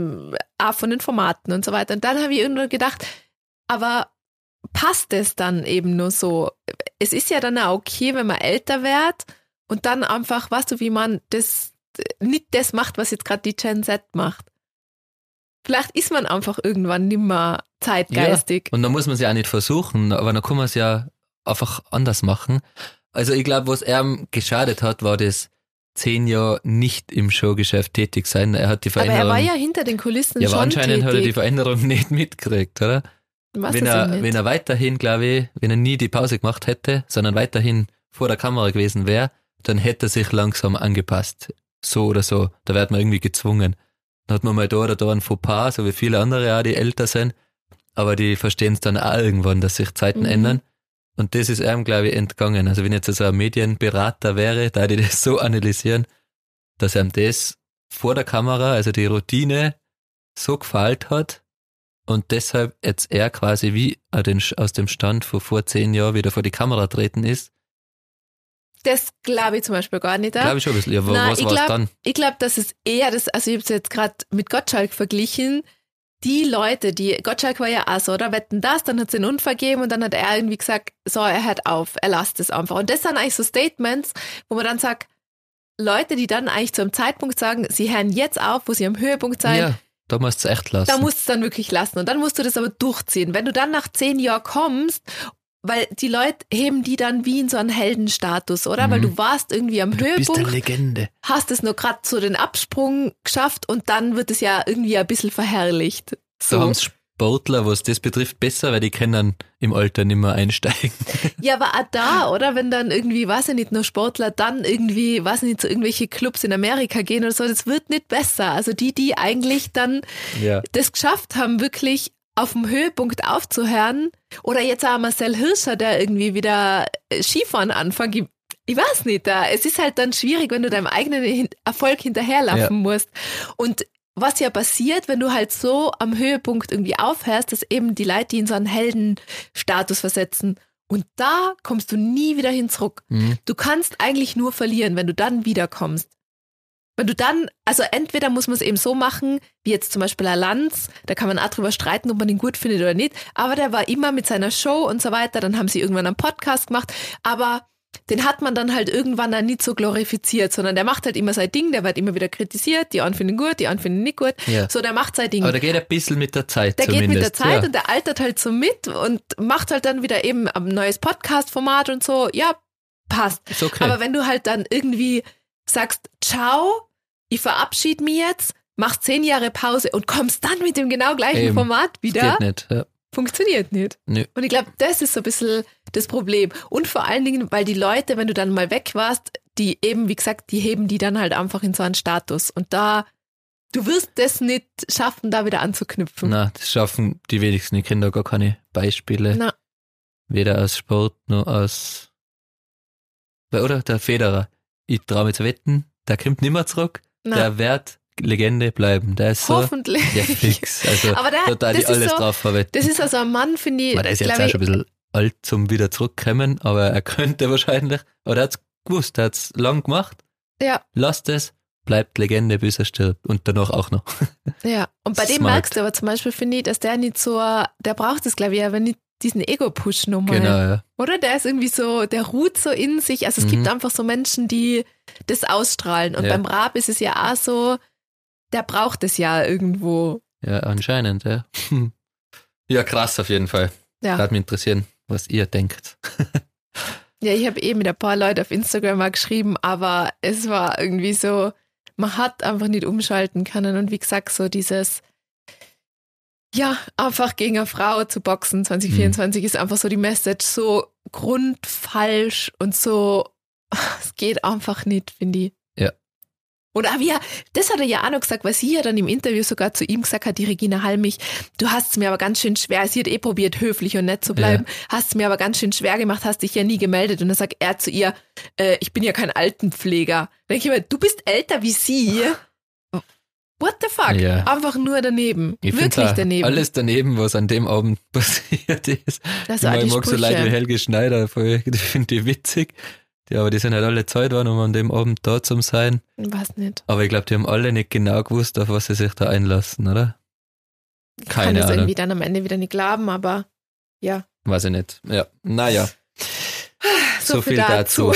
auch von den Formaten und so weiter. Und dann habe ich irgendwann gedacht, aber passt es dann eben nur so? Es ist ja dann auch okay, wenn man älter wird und dann einfach, weißt du, wie man das nicht das macht, was jetzt gerade die Gen Z macht. Vielleicht ist man einfach irgendwann nicht mehr zeitgeistig. Ja, und dann muss man es ja auch nicht versuchen, aber dann kann man es ja einfach anders machen. Also ich glaube, was er geschadet hat, war das 10 Jahre nicht im Showgeschäft tätig sein. Er hat die Veränderung... Aber er war ja hinter den Kulissen schon aber anscheinend tätig. Hat er die Veränderung nicht mitgekriegt, oder? Wenn er weiterhin, glaube ich, wenn er nie die Pause gemacht hätte, sondern weiterhin vor der Kamera gewesen wäre, dann hätte er sich langsam angepasst. So oder so. Da wird man irgendwie gezwungen. Dann hat man mal da oder da ein Fauxpas, so wie viele andere auch, die älter sind. Aber die verstehen es dann auch irgendwann, dass sich Zeiten ändern. Und das ist einem, glaube ich, entgangen. Also wenn jetzt so ein Medienberater wäre, da die das so analysieren, dass einem das vor der Kamera, also die Routine, so gefällt hat und deshalb jetzt er quasi wie aus dem Stand von vor 10 Jahren wieder vor die Kamera treten ist. Das glaube ich zum Beispiel gar nicht. Glaube ich schon ein bisschen. Ja, was war es dann? Ich glaube, dass es eher das, also ich habe es jetzt gerade mit Gottschalk verglichen, die Leute, Gottschalk war ja auch so, oder wetten das, dann hat es einen Unfall gegeben und dann hat er irgendwie gesagt, so, er hört auf, er lasst es einfach. Und das sind eigentlich so Statements, wo man dann sagt, Leute, die dann eigentlich zu einem Zeitpunkt sagen, sie hören jetzt auf, wo sie am Höhepunkt sein. Ja, da musst du es echt lassen. Da musst du es dann wirklich lassen und dann musst du das aber durchziehen. Wenn du dann nach 10 Jahren kommst, weil die Leute heben die dann wie in so einen Heldenstatus, oder? Weil du warst irgendwie am Höhepunkt. Du bist eine Legende. Hast es nur gerade so den Absprung geschafft und dann wird es ja irgendwie ein bisschen verherrlicht. So. Da haben es Sportler, was das betrifft, besser, weil die können dann im Alter nicht mehr einsteigen. Ja, aber auch da, oder? Wenn dann irgendwie, weiß ich nicht, nur Sportler dann irgendwie, weiß ich nicht, zu irgendwelche Clubs in Amerika gehen oder so, das wird nicht besser. Also die eigentlich dann das geschafft haben, wirklich auf dem Höhepunkt aufzuhören. Oder jetzt auch Marcel Hirscher, der irgendwie wieder Skifahren anfängt. Ich weiß nicht, es ist halt dann schwierig, wenn du deinem eigenen Erfolg hinterherlaufen musst. Und was ja passiert, wenn du halt so am Höhepunkt irgendwie aufhörst, dass eben die Leute, die in so einen Heldenstatus versetzen. Und da kommst du nie wieder hin zurück. Du kannst eigentlich nur verlieren, wenn du dann wiederkommst. Wenn du dann, also entweder muss man es eben so machen, wie jetzt zum Beispiel ein Lanz, da kann man auch drüber streiten, ob man ihn gut findet oder nicht, aber der war immer mit seiner Show und so weiter, dann haben sie irgendwann einen Podcast gemacht, aber den hat man dann halt irgendwann dann nicht so glorifiziert, sondern der macht halt immer sein Ding, der wird immer wieder kritisiert, die einen finden gut, die anderen finden nicht gut, so der macht sein Ding. Aber der geht ein bisschen mit der Zeit der zumindest. Der geht mit der Zeit und der altert halt so mit und macht halt dann wieder eben ein neues Podcast-Format und so, ja, passt. Ist okay. Aber wenn du halt dann irgendwie sagst, ciao, ich verabschiede mich jetzt, machst 10 Jahre Pause und kommst dann mit dem genau gleichen Format wieder. Das geht nicht, ja. Funktioniert nicht. Nö. Und ich glaube, das ist so ein bisschen das Problem. Und vor allen Dingen, weil die Leute, wenn du dann mal weg warst, die eben, wie gesagt, die heben die dann halt einfach in so einen Status. Und da, du wirst das nicht schaffen, da wieder anzuknüpfen. Na, das schaffen die wenigsten. Ich kenne da gar keine Beispiele. Na. Weder aus Sport noch aus... Oder der Federer. Ich traue mich zu wetten, der kommt nicht mehr zurück. Na. Der wird Legende bleiben. Der ist so... Hoffentlich. Ja, fix. Also aber da die alles so, drauf verwetten. Das ist also ein Mann, finde ich... Aber der ist jetzt auch schon ein bisschen alt zum wieder zurückkommen, aber er könnte wahrscheinlich... Oder er hat es gewusst, er hat es lang gemacht. Ja. Lasst es, bleibt Legende, bis er stirbt. Und danach auch noch. Ja, und bei dem merkst du aber zum Beispiel, finde ich, dass der nicht so... Der braucht es, glaube ich, aber nicht diesen Ego-Push nochmal. Genau, ja. Oder? Der ist irgendwie so, der ruht so in sich. Also es gibt einfach so Menschen, die das ausstrahlen. Und beim Raab ist es ja auch so, der braucht es ja irgendwo. Ja, anscheinend, ja. Ja, krass auf jeden Fall. Ja. Würde mich interessieren, was ihr denkt. Ja, ich habe mit ein paar Leuten auf Instagram mal geschrieben, aber es war irgendwie so, man hat einfach nicht umschalten können. Und wie gesagt, so dieses... Ja, einfach gegen eine Frau zu boxen 2024 ist einfach so die Message, so grundfalsch und so, es geht einfach nicht, finde ich. Ja. Und aber ja, das hat er ja auch noch gesagt, weil sie ja dann im Interview sogar zu ihm gesagt hat, die Regina Halmich, du hast es mir aber ganz schön schwer, sie hat probiert, höflich und nett zu bleiben, hast es mir aber ganz schön schwer gemacht, hast dich ja nie gemeldet. Und dann sagt er zu ihr, ich bin ja kein Altenpfleger. Da denke ich mir, du bist älter wie sie. What the fuck? Ja. Einfach nur daneben. Ich wirklich daneben. Alles daneben, was an dem Abend passiert ist. Das war ich mag so Leute wie Helge Schneider, ich finde die witzig. Aber die sind halt alle Zeit waren, um an dem Abend da zu sein. Weiß nicht. Aber ich glaube, die haben alle nicht genau gewusst, auf was sie sich da einlassen, oder? Keine Ahnung. Ich kann das irgendwie dann am Ende wieder nicht glauben, aber ja. Weiß ich nicht. Ja, naja. So viel dazu.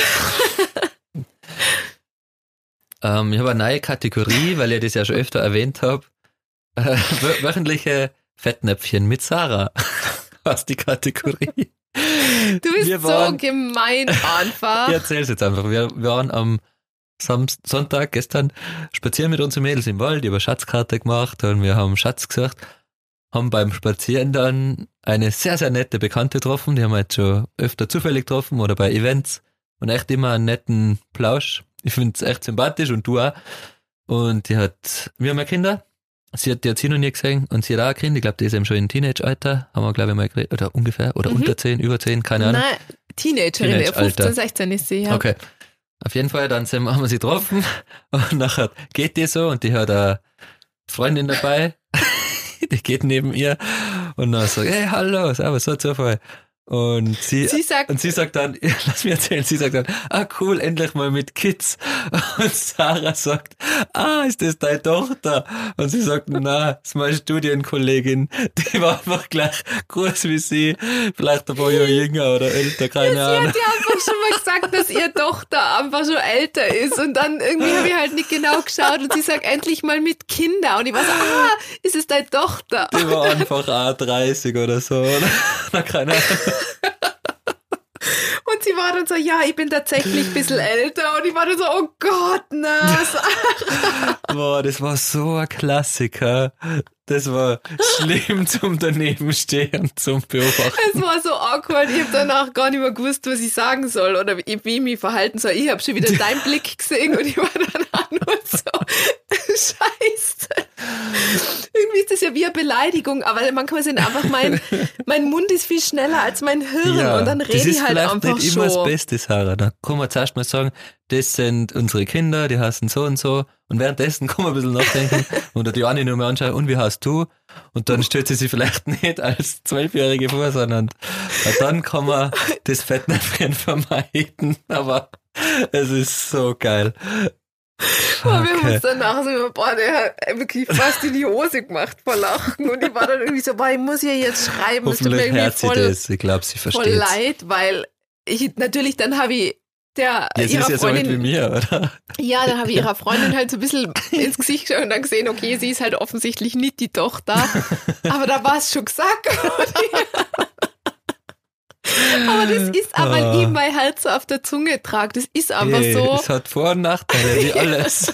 Ich habe eine neue Kategorie, weil ich das ja schon öfter erwähnt habe. Wöchentliche Fettnäpfchen mit Sarah. Was die Kategorie? Du bist so gemein einfach. Ich erzähl's jetzt einfach. Wir waren am Sonntag, gestern, spazieren mit unseren Mädels im Wald, über Schatzkarte gemacht und wir haben Schatz gesucht, haben beim Spazieren dann eine sehr, sehr nette Bekannte getroffen, die haben wir jetzt schon öfter zufällig getroffen oder bei Events und echt immer einen netten Plausch. Ich finde es echt sympathisch und du auch. Und wir haben ja Kinder. Sie hat die jetzt noch nie gesehen und sie hat auch ein Kind. Ich glaube, die ist eben schon im Teenage-Alter. Haben wir, glaube ich, mal geredet. Oder ungefähr. Oder unter 10, über 10, keine Ahnung. Nein, Teenagerin, 15, 16 ist sie, ja. Okay. Auf jeden Fall, dann haben wir sie getroffen und nachher geht die so und die hat eine Freundin dabei. Die geht neben ihr und dann sagt, hey, hallo, servus, so Zufall. Und sie sagt dann, lass mich erzählen, sie sagt dann, cool, endlich mal mit Kids. Und Sarah sagt, ist das deine Tochter? Und sie sagt, na, das ist meine Studienkollegin. Die war einfach gleich groß wie sie, vielleicht ein paar Jahre jünger oder älter, keine Ahnung. Sie hat ja einfach schon mal gesagt, dass ihre Tochter einfach schon älter ist. Und dann irgendwie habe ich halt nicht genau geschaut und sie sagt, endlich mal mit Kindern. Und ich war so, ist es deine Tochter? Die war einfach 30 oder so, oder? Na, keine Ahnung. Und sie war dann so, ja, ich bin tatsächlich ein bisschen älter. Und ich war dann so, oh Gott, na. Boah, das war so ein Klassiker. Das war schlimm zum Danebenstehen, zum Beobachten. Es war so awkward. Ich habe danach gar nicht mehr gewusst, was ich sagen soll oder wie ich mich verhalten soll. Ich habe schon wieder deinen Blick gesehen und ich war dann auch nur so, scheiße. Irgendwie ist das ja wie eine Beleidigung, aber manchmal sind einfach mein Mund ist viel schneller als mein Hirn und dann rede ich halt einfach schon. Das ist nicht immer das Beste, Sarah. Da kann man zuerst mal sagen, das sind unsere Kinder, die heißen so und so. Und währenddessen kann man ein bisschen nachdenken und die eine nur mal anschauen, und wie heißt du? Und dann stellt sie sich vielleicht nicht als 12-Jährige vor, sondern dann kann man das Fettnäpfchen vermeiden. Aber es ist so geil. Wir haben uns danach so, der hat wirklich fast in die Hose gemacht vor Lachen. Und ich war dann irgendwie so, ich muss ihr jetzt schreiben. Hoffentlich hört sie das. Ich glaube, sie versteht es. Voll leid, weil natürlich dann habe ich ihrer ist ja so alt wie mir, oder? Ja, dann habe ich ihrer Freundin halt so ein bisschen ins Gesicht geschaut und dann gesehen, okay, sie ist halt offensichtlich nicht die Tochter. Aber da war es schon gesagt. Aber das ist auch, weil ich mein Herz so auf der Zunge trage. Das ist einfach so. Es hat Vor- und Nachteile, wie alles.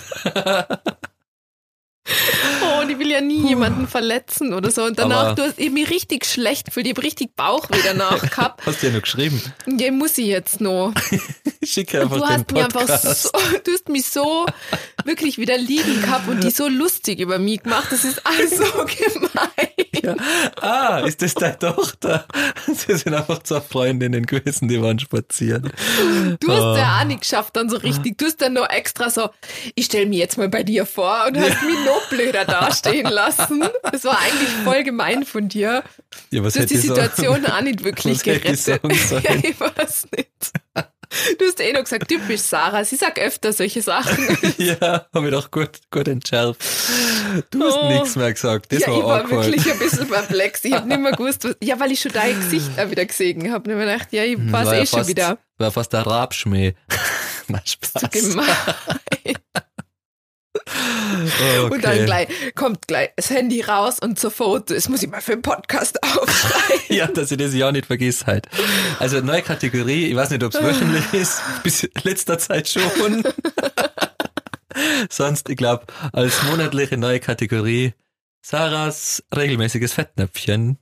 Oh, und ich will ja nie jemanden verletzen oder so. Und danach, du hast mich richtig schlecht gefühlt. Ich habe richtig Bauchweh danach gehabt. Hast du ja noch geschrieben? Ja, muss ich jetzt noch. Schicke einfach den Podcast. Du hast mich so wirklich wieder liegen gehabt und die so lustig über mich gemacht. Das ist alles so gemein. Ja. Ist das deine Tochter? Sie sind einfach zwei Freundinnen gewesen, die waren spazieren. Du hast ja auch nicht geschafft dann so richtig. Du hast dann noch extra so, ich stelle mich jetzt mal bei dir vor und hast mich noch blöder dastehen lassen. Das war eigentlich voll gemein von dir. Ja, was du hast die Situation auch nicht wirklich gerettet. Ja, ich weiß nicht. Du hast noch gesagt, typisch Sarah, sie sagt öfter solche Sachen. Ja, habe ich doch gut entschärft. Du hast nichts mehr gesagt, das war awkward. Ich war wirklich ein bisschen perplex. Ich habe nicht mehr gewusst, weil ich schon dein Gesicht auch wieder gesehen habe. Und ich habe mir gedacht, ja, ich weiß schon wieder. War fast der Rabschmäh. Na, Spaß. So gemein. Okay. Und dann kommt gleich das Handy raus und sofort, das muss ich mal für den Podcast aufschreiben. Ja, dass ich das ja nicht vergiss halt. Also neue Kategorie, ich weiß nicht, ob es wöchentlich ist, bis letzter Zeit schon. Sonst, ich glaube, als monatliche neue Kategorie Sarahs regelmäßiges Fettnäpfchen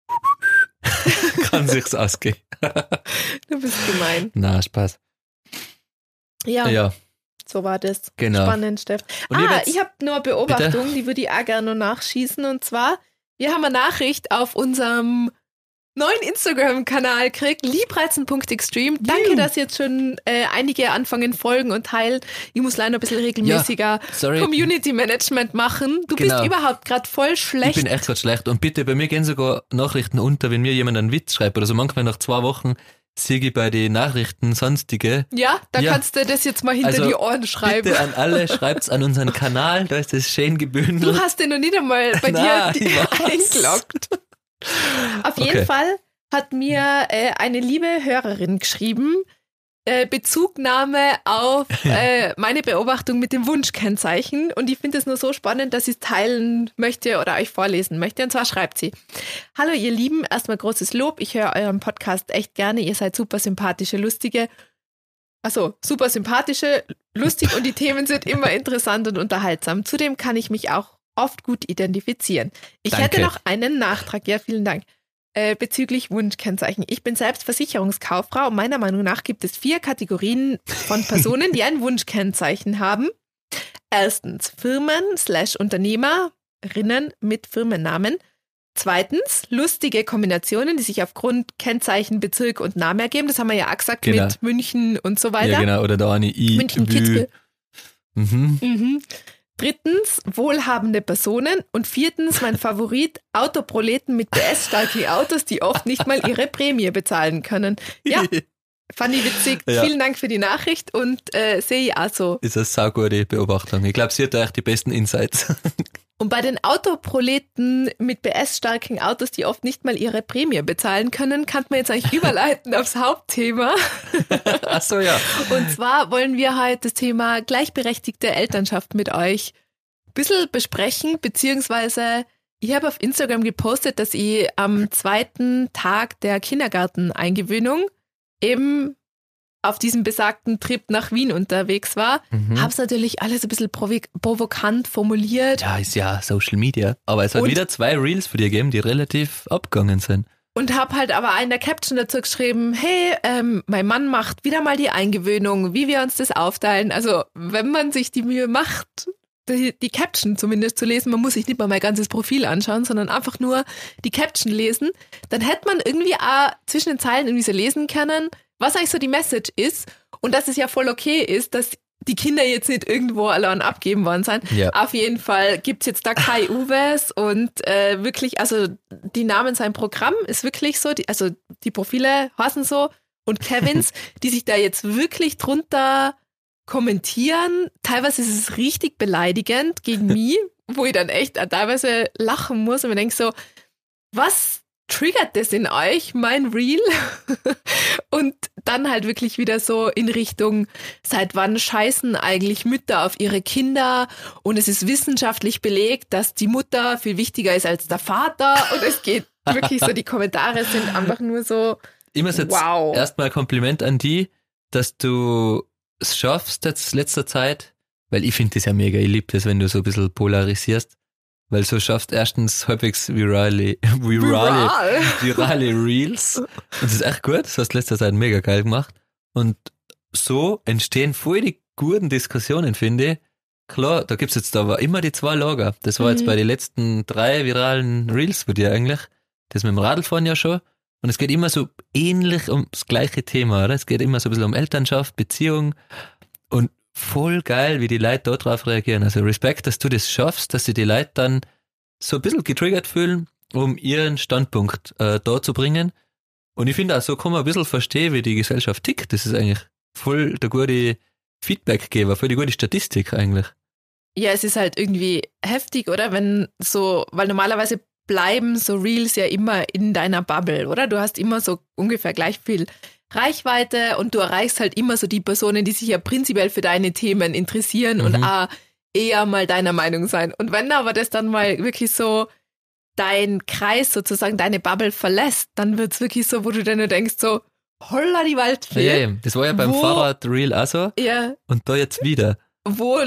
kann sich's ausgehen. Du bist gemein. Na, Spaß. Ja. So war das. Genau. Spannend, Steff. Ich habe nur eine Beobachtung, bitte? Die würde ich auch gerne noch nachschießen. Und zwar, wir haben eine Nachricht auf unserem neuen Instagram-Kanal gekriegt, liebreizen.extreme. Danke, dass jetzt schon einige anfangen, folgen und teilen. Ich muss leider ein bisschen regelmäßiger Community-Management machen. Du bist überhaupt gerade voll schlecht. Ich bin echt gerade schlecht. Und bitte, bei mir gehen sogar Nachrichten unter, wenn mir jemand einen Witz schreibt. Oder so manchmal nach 2 Wochen sehe ich bei den Nachrichten sonstige. Ja, kannst du das jetzt mal hinter die Ohren schreiben. Bitte an alle, schreibt's an unseren Kanal, da ist das schön gebündelt. Du hast den noch nicht einmal bei dir eingeloggt. Auf jeden Fall hat mir eine liebe Hörerin geschrieben, Bezugnahme auf meine Beobachtung mit dem Wunschkennzeichen. Und ich finde es nur so spannend, dass ich es teilen möchte oder euch vorlesen möchte. Und zwar schreibt sie: Hallo ihr Lieben, erstmal großes Lob. Ich höre euren Podcast echt gerne. Ihr seid super sympathische, lustige. Super sympathische, lustig und die Themen sind immer interessant und unterhaltsam. Zudem kann ich mich auch oft gut identifizieren. Ich hätte noch einen Nachtrag. Ja, vielen Dank. Bezüglich Wunschkennzeichen. Ich bin selbst Versicherungskauffrau und meiner Meinung nach gibt es 4 Kategorien von Personen, die ein Wunschkennzeichen haben. Erstens Firmen/Unternehmerinnen mit Firmennamen. Zweitens lustige Kombinationen, die sich aufgrund Kennzeichen, Bezirk und Namen ergeben. Das haben wir ja auch gesagt mit München und so weiter. Ja, genau. Oder da eine München, Kitzbühel. Drittens, wohlhabende Personen. Und 4. mein Favorit, Autoproleten mit PS-starken Autos, die oft nicht mal ihre Prämie bezahlen können. Ja, fand ich witzig. Ja. Vielen Dank für die Nachricht und sehe ich auch so. Ist eine saugute Beobachtung. Ich glaube, sie hat da echt die besten Insights. Und bei den Autoproleten mit PS-starken Autos, die oft nicht mal ihre Prämie bezahlen können, kann man jetzt eigentlich überleiten aufs Hauptthema. Ach so, ja. Und zwar wollen wir heute das Thema gleichberechtigte Elternschaft mit euch ein bisschen besprechen, beziehungsweise ich habe auf Instagram gepostet, dass ich am 2. Tag der Kindergarteneingewöhnung eben auf diesem besagten Trip nach Wien unterwegs war. Habe es natürlich alles ein bisschen provokant formuliert. Ja, ist ja Social Media. Aber es hat wieder 2 Reels für dir gegeben, die relativ abgegangen sind. Und habe halt aber in der Caption dazu geschrieben, hey, mein Mann macht wieder mal die Eingewöhnung, wie wir uns das aufteilen. Also wenn man sich die Mühe macht, die Caption zumindest zu lesen, man muss sich nicht mal mein ganzes Profil anschauen, sondern einfach nur die Caption lesen, dann hätte man irgendwie auch zwischen den Zeilen irgendwie so lesen können, was eigentlich so die Message ist und dass es ja voll okay ist, dass die Kinder jetzt nicht irgendwo allein abgeben worden sind. Ja. Auf jeden Fall gibt's jetzt da Kai Uwes und wirklich, also die Namen sein Programm ist wirklich so, die Profile heißen so und Kevins, die sich da jetzt wirklich drunter kommentieren. Teilweise ist es richtig beleidigend gegen mich, wo ich dann echt teilweise lachen muss und mir denke so, was triggert das in euch, mein Reel? Und dann halt wirklich wieder so in Richtung, seit wann scheißen eigentlich Mütter auf ihre Kinder? Und es ist wissenschaftlich belegt, dass die Mutter viel wichtiger ist als der Vater. Und es geht wirklich so, die Kommentare sind einfach nur so ich muss jetzt erstmal Kompliment an die, dass du es schaffst jetzt letzter Zeit, weil ich finde das ja mega, ich liebe das, wenn du so ein bisschen polarisierst, weil du schaffst erstens halbwegs virale Reels und das ist echt gut, das hast du letzter Zeit mega geil gemacht und so entstehen voll die guten Diskussionen, finde ich. Klar, da gibt's jetzt aber immer die 2 Lager. Das war jetzt bei den letzten 3 viralen Reels bei dir eigentlich. Das mit dem Radlfahren ja schon. Und es geht immer so ähnlich ums gleiche Thema, oder? Es geht immer so ein bisschen um Elternschaft, Beziehung und voll geil, wie die Leute da drauf reagieren. Also Respekt, dass du das schaffst, dass sich die Leute dann so ein bisschen getriggert fühlen, um ihren Standpunkt da zu bringen. Und ich finde auch, so kann man ein bisschen verstehen, wie die Gesellschaft tickt. Das ist eigentlich voll der gute Feedbackgeber, voll die gute Statistik eigentlich. Ja, es ist halt irgendwie heftig, oder? Wenn so, weil normalerweise bleiben so Reels ja immer in deiner Bubble, oder? Du hast immer so ungefähr gleich viel Reichweite und du erreichst halt immer so die Personen, die sich ja prinzipiell für deine Themen interessieren und auch eher mal deiner Meinung sein. Und wenn aber das dann mal wirklich so dein Kreis sozusagen, deine Bubble verlässt, dann wird's wirklich so, wo du dann nur denkst so, holla die Waldfee. Ja, das war ja beim Fahrrad-Reel auch so. Ja. Und da jetzt wieder. Wo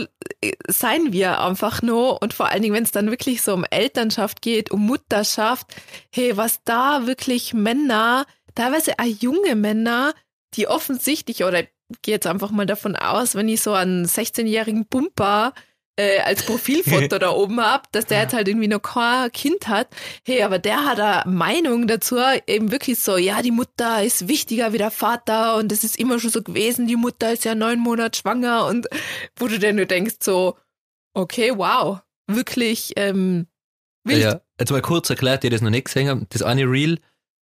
sein wir einfach nur und vor allen Dingen, wenn es dann wirklich so um Elternschaft geht, um Mutterschaft, hey, was da wirklich Männer, teilweise auch junge Männer, die offensichtlich, oder ich gehe jetzt einfach mal davon aus, wenn ich so einen 16-jährigen Bumper als Profilfoto da oben habe, dass der jetzt halt irgendwie noch kein Kind hat. Hey, aber der hat eine Meinung dazu, eben wirklich so, ja, die Mutter ist wichtiger wie der Vater und es ist immer schon so gewesen, die Mutter ist ja 9 Monate schwanger und wo du denn nur denkst so, okay, wow, wirklich wild. Ja, jetzt mal kurz erklärt, die das noch nicht gesehen haben, das eine Reel,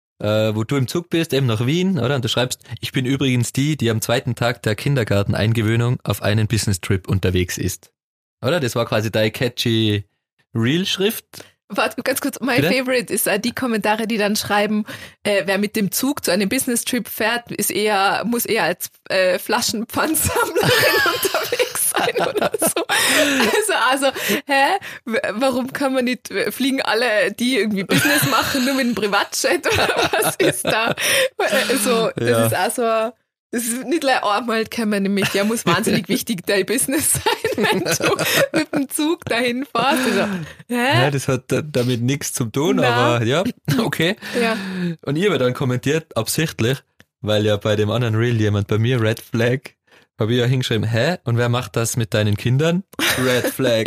wo du im Zug bist, eben nach Wien, oder? Und du schreibst, ich bin übrigens die am 2. Tag der Kindergarteneingewöhnung auf einen Business-Trip unterwegs ist. Oder? Das war quasi deine catchy Reel-Schrift. Warte, ganz kurz, my favorite ist die Kommentare, die dann schreiben, wer mit dem Zug zu einem Business-Trip fährt, muss eher als Flaschenpfandsammlerin unterwegs sein oder so. Also, warum kann man nicht, fliegen alle, die irgendwie Business machen, nur mit einem Privatjet oder was ist da? So, das ist also... Das ist nicht gleich einmal kommen, nämlich, ja, muss wahnsinnig wichtig dein Business sein, wenn du mit dem Zug dahin fährst. Also, ja, das hat damit nichts zu tun, aber ja, okay. Ja. Und ich habe dann kommentiert, absichtlich, weil ja bei dem anderen Reel jemand bei mir, Red Flag, habe ich ja hingeschrieben, und wer macht das mit deinen Kindern? Red Flag.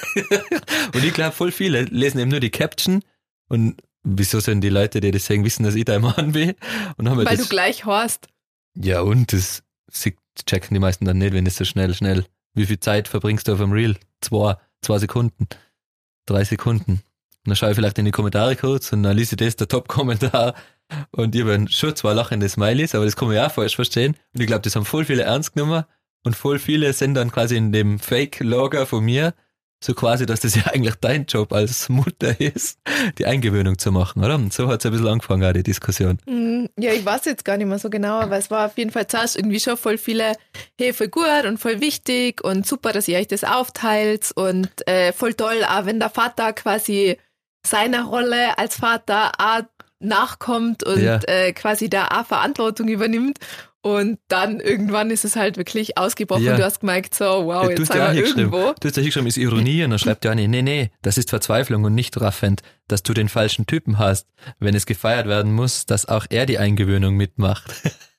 Und ich glaube, voll viele lesen eben nur die Caption und wieso sollen die Leute, die das sehen, wissen, dass ich dein Mann bin? Und haben weil du gleich horst. Ja, und das checken die meisten dann nicht, wenn es so schnell. Wie viel Zeit verbringst du auf dem Reel? 2 Sekunden, 3 Sekunden. Und dann schaue ich vielleicht in die Kommentare kurz und dann lese ich das, der Top-Kommentar. Und ich habe schon 2 lachende Smileys, aber das kann man ja auch falsch verstehen. Und ich glaube, das haben voll viele ernst genommen und voll viele sind dann quasi in dem Fake-Lager von mir, so quasi, dass das ja eigentlich dein Job als Mutter ist, die Eingewöhnung zu machen, oder? Und so hat es ein bisschen angefangen, auch die Diskussion. Ja, ich weiß jetzt gar nicht mehr so genau, aber es war auf jeden Fall zuerst irgendwie schon voll viele, hey, voll gut und voll wichtig und super, dass ihr euch das aufteilt und voll toll, auch wenn der Vater quasi seiner Rolle als Vater auch nachkommt und quasi da auch Verantwortung übernimmt. Und dann irgendwann ist es halt wirklich ausgebrochen und du hast gemerkt, so, wow, jetzt sind wir irgendwo. Du hast ja hingeschrieben, ist Ironie und dann schreibt Jani, nee, das ist Verzweiflung und nicht raffend, dass du den falschen Typen hast, wenn es gefeiert werden muss, dass auch er die Eingewöhnung mitmacht.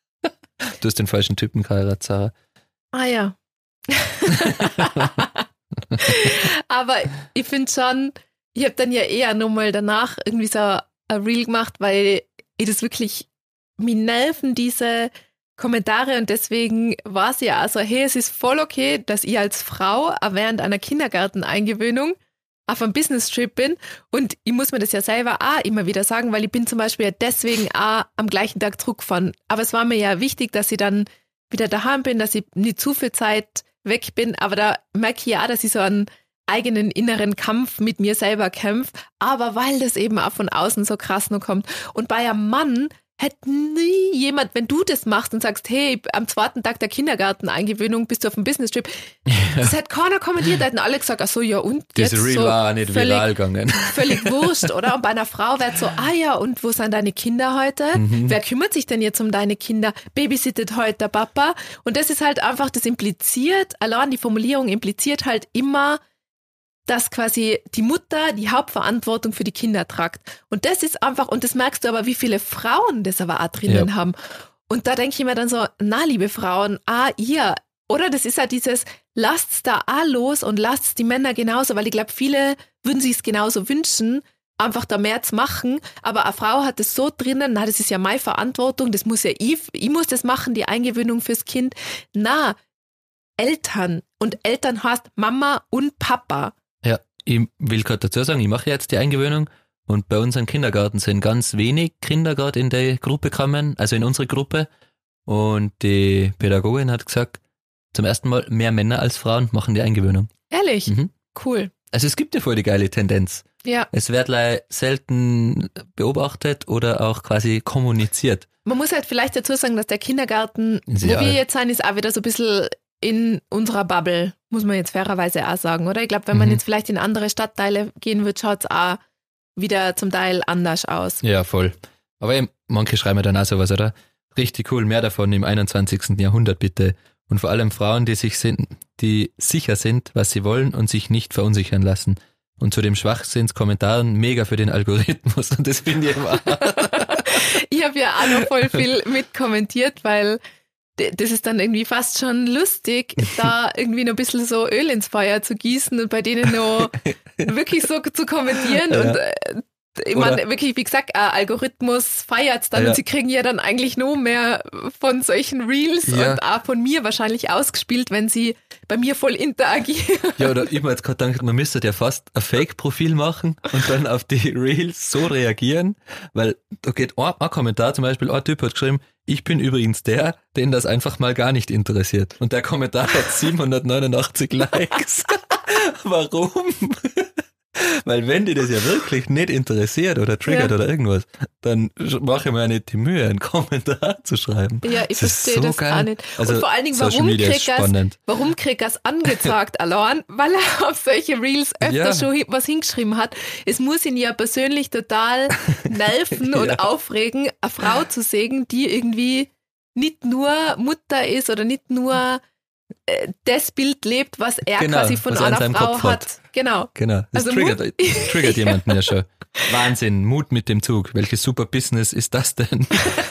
Du hast den falschen Typen geheiratet, Sarah. Ah ja. Aber ich finde schon, ich habe dann ja eher nochmal danach irgendwie so ein Reel gemacht, weil ich das wirklich, mich nerven diese Kommentare und deswegen war es ja also, hey, es ist voll okay, dass ich als Frau während einer Kindergarteneingewöhnung auf einem Business-Trip bin und ich muss mir das ja selber auch immer wieder sagen, weil ich bin zum Beispiel ja deswegen auch am gleichen Tag zurückgefahren. Aber es war mir ja wichtig, dass ich dann wieder daheim bin, dass ich nicht zu viel Zeit weg bin, aber da merke ich ja auch, dass ich so einen eigenen inneren Kampf mit mir selber kämpfe, aber weil das eben auch von außen so krass noch kommt. Und bei einem Mann hätte nie jemand, wenn du das machst und sagst, hey, am 2. Tag der Kindergarteneingewöhnung bist du auf dem Business-Trip, das hätte keiner kommentiert, da hätten alle gesagt, ach so, ja und? Das jetzt Reel so war auch nicht viral gegangen. Völlig wurscht, oder? Und bei einer Frau wäre es so, ja, und wo sind deine Kinder heute? Wer kümmert sich denn jetzt um deine Kinder? Babysittet heute der Papa? Und das ist halt einfach, das impliziert, allein die Formulierung impliziert halt immer, dass quasi die Mutter die Hauptverantwortung für die Kinder tragt. Und das ist einfach, und das merkst du aber, wie viele Frauen das aber auch drinnen haben. Und da denke ich mir dann so, na, liebe Frauen, ihr, oder das ist ja dieses, lasst's da auch los und lasst's die Männer genauso, weil ich glaube, viele würden sich es genauso wünschen, einfach da mehr zu machen, aber eine Frau hat es so drinnen, na, das ist ja meine Verantwortung, das muss ja ich muss das machen, die Eingewöhnung fürs Kind. Na, Eltern, und Eltern heißt Mama und Papa. Ja, ich will gerade dazu sagen, ich mache jetzt die Eingewöhnung und bei uns im Kindergarten sind ganz wenig Kinder gerade in die Gruppe gekommen, also in unsere Gruppe, und die Pädagogin hat gesagt, zum ersten Mal mehr Männer als Frauen machen die Eingewöhnung. Ehrlich? Cool. Also es gibt ja voll die geile Tendenz. Ja. Es wird selten beobachtet oder auch quasi kommuniziert. Man muss halt vielleicht dazu sagen, dass der Kindergarten, Sehr wo wir jetzt sind, ist auch wieder so ein bisschen in unserer Bubble, muss man jetzt fairerweise auch sagen, oder? Ich glaube, wenn man jetzt vielleicht in andere Stadtteile gehen wird, schaut es auch wieder zum Teil anders aus. Ja, voll. Aber eben, manche schreiben dann auch sowas, oder? Richtig cool, mehr davon im 21. Jahrhundert bitte. Und vor allem Frauen, die sicher sind, was sie wollen und sich nicht verunsichern lassen. Und zu dem Schwachsinnskommentaren mega für den Algorithmus. Und das finde ich immer. Ich habe ja auch noch voll viel mitkommentiert, weil das ist dann irgendwie fast schon lustig, da irgendwie noch ein bisschen so Öl ins Feuer zu gießen und bei denen noch wirklich so zu kommentieren. Ja. Und ich meine, wirklich, wie gesagt, ein Algorithmus feiert's dann und sie kriegen ja dann eigentlich noch mehr von solchen Reels und auch von mir wahrscheinlich ausgespielt, wenn sie bei mir voll interagieren. Ja, oder ich mir jetzt gerade gedacht, man müsste ja fast ein Fake-Profil machen und dann auf die Reels so reagieren, weil da geht ein Kommentar, zum Beispiel, ein Typ hat geschrieben, ich bin übrigens der, den das einfach mal gar nicht interessiert. Und der Kommentar hat 789 Likes. Warum? Weil wenn die das ja wirklich nicht interessiert oder triggert oder irgendwas, dann mache ich mir ja nicht die Mühe, einen Kommentar zu schreiben. Ja, ich verstehe das geil. auch nicht. Also und vor allen Dingen, warum kriegt er es angezeigt, allein? Weil er auf solche Reels öfter schon was hingeschrieben hat. Es muss ihn ja persönlich total nerven und aufregen, eine Frau zu sehen, die irgendwie nicht nur Mutter ist oder nicht nur das Bild lebt, was er quasi von einer Frau hat. Genau. Das also triggert jemanden ja schon. Wahnsinn, Mut mit dem Zug. Welches super Business ist das denn?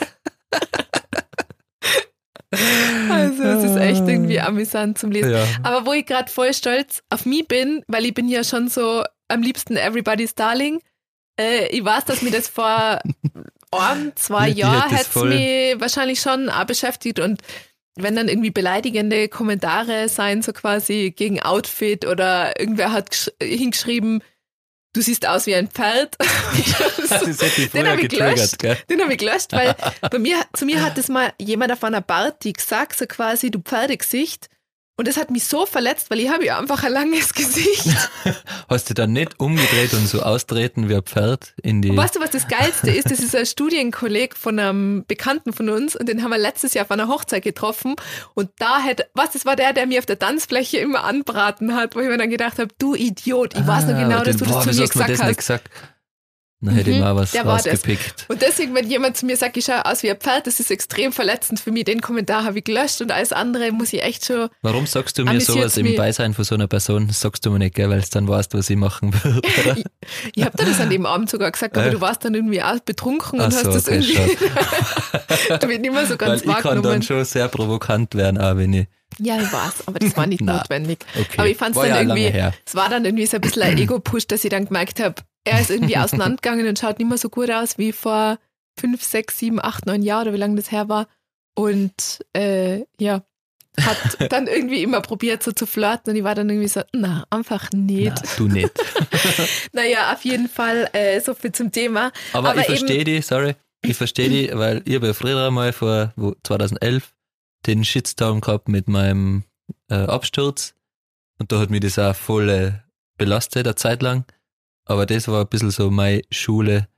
Also es ist echt irgendwie amüsant zum Lesen. Ja. Aber wo ich gerade voll stolz auf mich bin, weil ich bin ja schon so am liebsten Everybody's Darling. Ich weiß, dass mir das vor 2 Jahren hätte es mich wahrscheinlich schon auch beschäftigt, und wenn dann irgendwie beleidigende Kommentare sein, so quasi gegen Outfit, oder irgendwer hat hingeschrieben, du siehst aus wie ein Pferd. Den habe ich gelöscht, weil zu mir hat das mal jemand auf einer Party gesagt, so quasi, du Pferdegesicht. Und das hat mich so verletzt, weil ich habe ja einfach ein langes Gesicht. Hast du dann nicht umgedreht und so austreten wie ein Pferd in die... Und weißt du, was das Geilste ist? Das ist ein Studienkolleg von einem Bekannten von uns, und den haben wir letztes Jahr auf einer Hochzeit getroffen, und das war der mir auf der Tanzfläche immer anbraten hat, wo ich mir dann gedacht habe, du Idiot, ich weiß noch genau, dass du das zu mir gesagt hast. Dann hätte ich mal was rausgepickt. Und deswegen, wenn jemand zu mir sagt, ich schaue aus wie ein Pferd, das ist extrem verletzend für mich. Den Kommentar habe ich gelöscht, und alles andere muss ich echt schon... Warum sagst du mir sowas im Beisein von so einer Person? Das sagst du mir nicht, gell, weil es dann weißt, was ich machen würde. Ich habe dir das an dem Abend sogar gesagt, aber du warst dann irgendwie auch betrunken und hast das irgendwie... Du bist nicht mehr so ganz wahrgenommen. Ich kann dann schon sehr provokant werden, auch wenn ich... Ja, ich weiß, aber das war nicht notwendig. Okay. Aber ich fand es dann irgendwie... Es war dann irgendwie so ein bisschen ein Ego-Push, dass ich dann gemerkt habe, er ist irgendwie auseinandergegangen und schaut nicht mehr so gut aus wie vor 5, 6, 7, 8, 9 Jahren, oder wie lange das her war. Und hat dann irgendwie immer probiert, so zu flirten, und ich war dann irgendwie so, na, einfach nicht. Na, du nicht. Naja, auf jeden Fall so viel zum Thema. Aber ich verstehe die, weil ich habe ja früher einmal vor 2011 den Shitstorm gehabt mit meinem Absturz, und da hat mich das auch voll belastet, eine Zeit lang. Aber das war ein bisschen so meine Schule,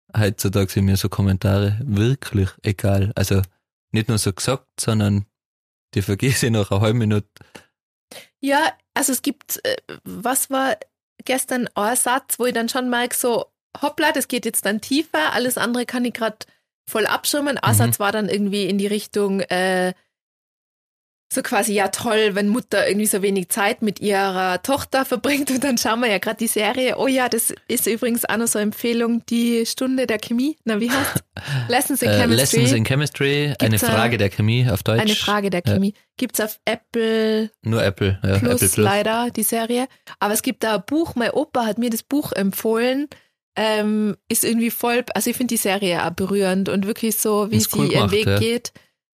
heutzutage sind mir so Kommentare wirklich egal. Also nicht nur so gesagt, sondern die vergesse ich nach einer halben Minute. Ja, also es gibt, was war gestern ein Satz, wo ich dann schon merke, so hoppla, das geht jetzt dann tiefer, alles andere kann ich gerade voll abschirmen. Ein Satz war dann irgendwie in die Richtung, so quasi, ja toll, wenn Mutter irgendwie so wenig Zeit mit ihrer Tochter verbringt und dann schauen wir ja gerade die Serie. Oh ja, das ist übrigens auch noch so eine Empfehlung, die Stunde der Chemie. Na, wie heißt Lessons in Chemistry. Lessons in Chemistry, eine Frage der Chemie auf Deutsch. Eine Frage der Chemie. Gibt's auf Apple. Nur Apple, ja. Plus, Apple Plus leider, die Serie. Aber es gibt da ein Buch, mein Opa hat mir das Buch empfohlen. Ist irgendwie voll, also ich finde die Serie auch berührend und wirklich so, wie sie ihren Weg geht.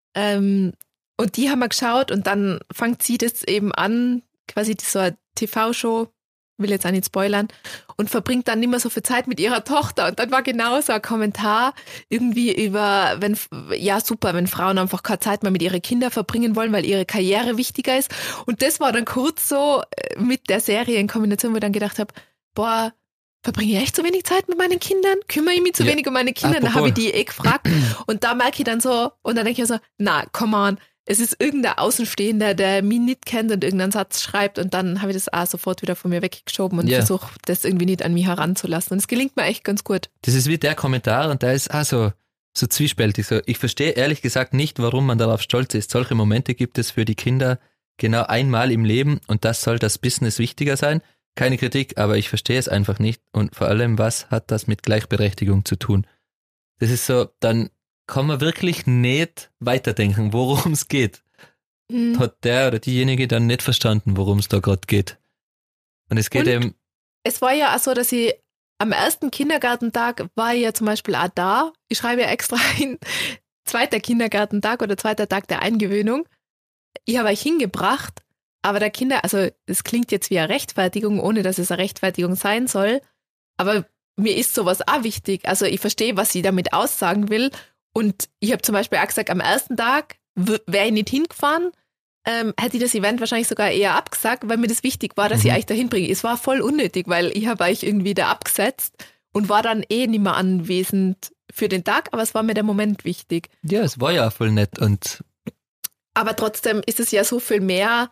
Und die haben wir geschaut und dann fängt sie das eben an, quasi so eine TV-Show, will jetzt auch nicht spoilern, und verbringt dann nicht mehr so viel Zeit mit ihrer Tochter. Und dann war genau so ein Kommentar irgendwie über, wenn Frauen einfach keine Zeit mehr mit ihren Kindern verbringen wollen, weil ihre Karriere wichtiger ist. Und das war dann kurz so mit der Serie in Kombination, wo ich dann gedacht habe, boah, verbringe ich echt so wenig Zeit mit meinen Kindern? Kümmere ich mich zu wenig um meine Kinder? Dann habe ich die gefragt. Und da merke ich dann so, und dann denke ich so, na, come on. Es ist irgendein Außenstehender, der mich nicht kennt und irgendeinen Satz schreibt und dann habe ich das auch sofort wieder von mir weggeschoben und versuche das irgendwie nicht an mich heranzulassen. Und es gelingt mir echt ganz gut. Das ist wie der Kommentar und der ist auch so zwiespältig. So, ich verstehe ehrlich gesagt nicht, warum man darauf stolz ist. Solche Momente gibt es für die Kinder genau einmal im Leben und das soll das Business wichtiger sein. Keine Kritik, aber ich verstehe es einfach nicht und vor allem, was hat das mit Gleichberechtigung zu tun? Das ist so, dann kann man wirklich nicht weiterdenken, worum es geht. Hat der oder diejenige dann nicht verstanden, worum es da gerade geht. Und es geht eben... Es war ja auch so, dass ich am ersten Kindergartentag war ich ja zum Beispiel auch da. Ich schreibe ja extra ein, zweiter Kindergartentag oder zweiter Tag der Eingewöhnung. Ich habe euch hingebracht, aber der also es klingt jetzt wie eine Rechtfertigung, ohne dass es eine Rechtfertigung sein soll, aber mir ist sowas auch wichtig. Also ich verstehe, was sie damit aussagen will. Und ich habe zum Beispiel auch gesagt, am ersten Tag wäre ich nicht hingefahren, hätte ich das Event wahrscheinlich sogar eher abgesagt, weil mir das wichtig war, dass ich euch da hinbringe. Es war voll unnötig, weil ich habe euch irgendwie da abgesetzt und war dann nicht mehr anwesend für den Tag, aber es war mir der Moment wichtig. Ja, es war ja voll nett. Aber trotzdem ist es ja so viel mehr,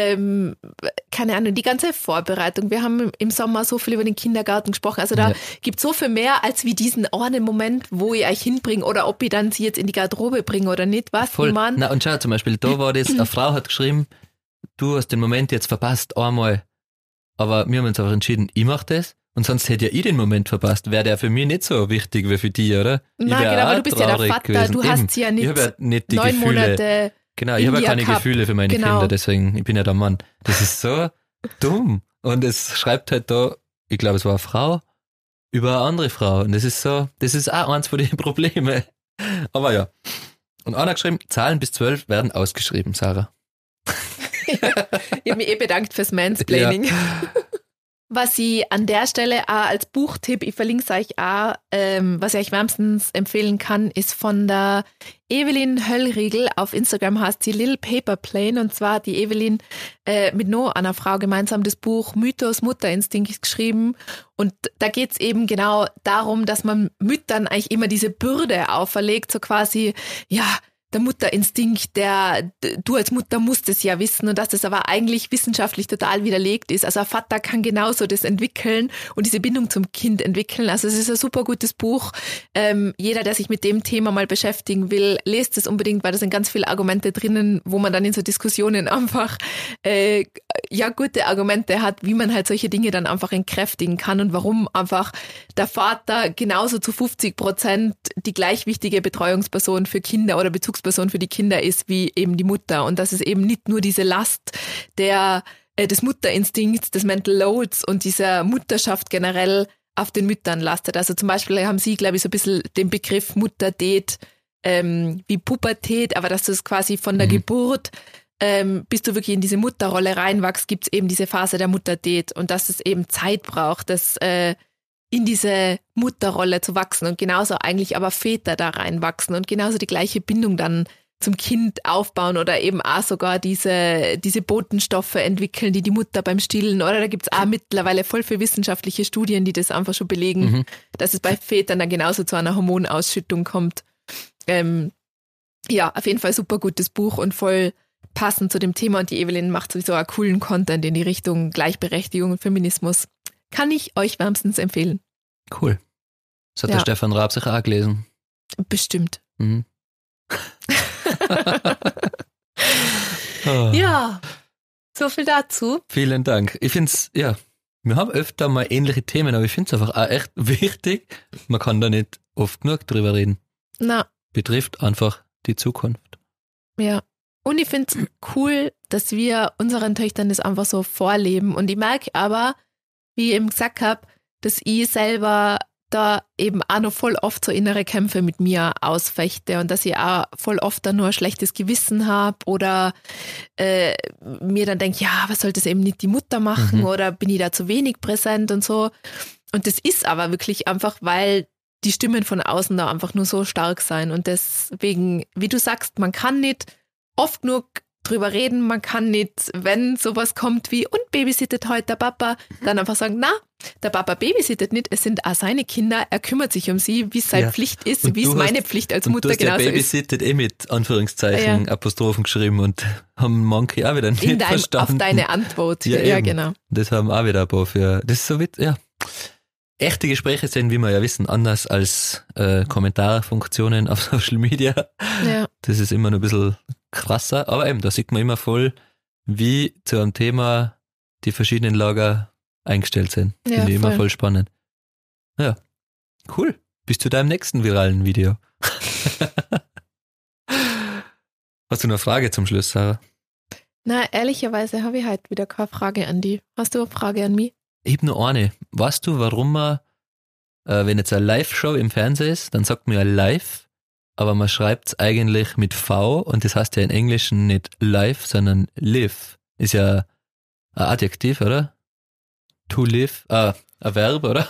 keine Ahnung, die ganze Vorbereitung. Wir haben im Sommer so viel über den Kindergarten gesprochen. Also da gibt es so viel mehr als wie diesen einen Moment, wo ich euch hinbringe oder ob ich dann sie jetzt in die Garderobe bringe oder nicht. Was, voll. Mann? Na und schau, zum Beispiel, da war das, eine Frau hat geschrieben, du hast den Moment jetzt verpasst, einmal. Aber wir haben uns einfach entschieden, ich mache das. Und sonst hätte ja ich den Moment verpasst. Wäre der für mich nicht so wichtig wie für dich, oder? Nein, genau, aber du bist ja der Vater, gewesen. Du hast ja nicht, ich habe ja nicht die 9 Gefühle. Monate. Genau, ich habe ja keine Gefühle für meine Kinder, deswegen, ich bin ja der Mann. Das ist so dumm. Und es schreibt halt da, ich glaube, es war eine Frau, über eine andere Frau. Und das ist so, das ist auch eins von den Problemen. Aber ja. Und einer hat geschrieben, Zahlen bis 12 werden ausgeschrieben, Sarah. Ich habe mich bedankt fürs Mansplaining. Ja. Was ich an der Stelle auch als Buchtipp, ich verlinke es euch auch, was ich euch wärmstens empfehlen kann, ist von der Evelyn Höllriegel. Auf Instagram heißt sie Little Paper Plane und zwar hat die Evelyn mit noch einer Frau gemeinsam das Buch Mythos Mutterinstinkt geschrieben und da geht es eben genau darum, dass man Müttern eigentlich immer diese Bürde auferlegt, so quasi, ja, der Mutterinstinkt, du als Mutter musst es ja wissen und dass das aber eigentlich wissenschaftlich total widerlegt ist. Also ein Vater kann genauso das entwickeln und diese Bindung zum Kind entwickeln. Also es ist ein super gutes Buch. Jeder, der sich mit dem Thema mal beschäftigen will, lest es unbedingt, weil da sind ganz viele Argumente drinnen, wo man dann in so Diskussionen einfach gute Argumente hat, wie man halt solche Dinge dann einfach entkräftigen kann und warum einfach der Vater genauso zu 50% die gleich wichtige Betreuungsperson für Kinder oder Bezugsperson für die Kinder ist wie eben die Mutter und dass es eben nicht nur diese Last des Mutterinstinkts, des Mental Loads und dieser Mutterschaft generell auf den Müttern lastet. Also zum Beispiel haben sie, glaube ich, so ein bisschen den Begriff Muttertät wie Pubertät, aber dass das quasi von der Geburt bis du wirklich in diese Mutterrolle reinwachst, gibt es eben diese Phase der Muttertät und dass es eben Zeit braucht, dass in diese Mutterrolle zu wachsen und genauso eigentlich aber Väter da reinwachsen und genauso die gleiche Bindung dann zum Kind aufbauen oder eben auch sogar diese Botenstoffe entwickeln, die Mutter beim Stillen, oder da gibt es auch mittlerweile voll viele wissenschaftliche Studien, die das einfach schon belegen, dass es bei Vätern dann genauso zu einer Hormonausschüttung kommt. Ja, auf jeden Fall super gutes Buch und voll passend zu dem Thema, und die Evelyn macht sowieso auch coolen Content in die Richtung Gleichberechtigung und Feminismus. Kann ich euch wärmstens empfehlen. Cool. Das hat der Stefan Raab sicher auch gelesen. Bestimmt. Mhm. Ja, so viel dazu. Vielen Dank. Ich finde es, wir haben öfter mal ähnliche Themen, aber ich finde es einfach auch echt wichtig. Man kann da nicht oft genug drüber reden. Na. Betrifft einfach die Zukunft. Ja. Und ich finde es cool, dass wir unseren Töchtern das einfach so vorleben. Und ich merke aber, wie ich eben gesagt habe, dass ich selber da eben auch noch voll oft so innere Kämpfe mit mir ausfechte und dass ich auch voll oft dann nur ein schlechtes Gewissen habe oder mir dann denke, ja, was soll das eben nicht die Mutter machen oder bin ich da zu wenig präsent und so. Und das ist aber wirklich einfach, weil die Stimmen von außen da einfach nur so stark sein, und deswegen, wie du sagst, man kann nicht oft nur drüber reden, man kann nicht, wenn sowas kommt wie, und babysittet heute der Papa, dann einfach sagen, na, der Papa babysittet nicht, es sind auch seine Kinder, er kümmert sich um sie, wie es seine Pflicht ist, und wie es meine Pflicht als Mutter genauso ist. Du hast babysittet mit Anführungszeichen, Apostrophen geschrieben, und haben manche auch wieder nicht verstanden. Auf deine Antwort, ja genau. Das haben auch wieder ein paar für, das ist so wie, echte Gespräche sind, wie wir ja wissen, anders als Kommentarfunktionen auf Social Media. Ja. Das ist immer noch ein bisschen krasser, aber eben, da sieht man immer voll, wie zu einem Thema die verschiedenen Lager eingestellt sind. Ja, finde ich immer voll spannend. Ja, cool. Bis zu deinem nächsten viralen Video. Hast du noch eine Frage zum Schluss, Sarah? Na, ehrlicherweise habe ich heute wieder keine Frage an die. Hast du eine Frage an mich? Ich habe nur eine. Weißt du, warum man, wenn jetzt eine Live-Show im Fernsehen ist, dann sagt man ja live, aber man schreibt es eigentlich mit V, und das heißt ja im Englischen nicht live, sondern live. Ist ja ein Adjektiv, oder? To live, ein Verb, oder?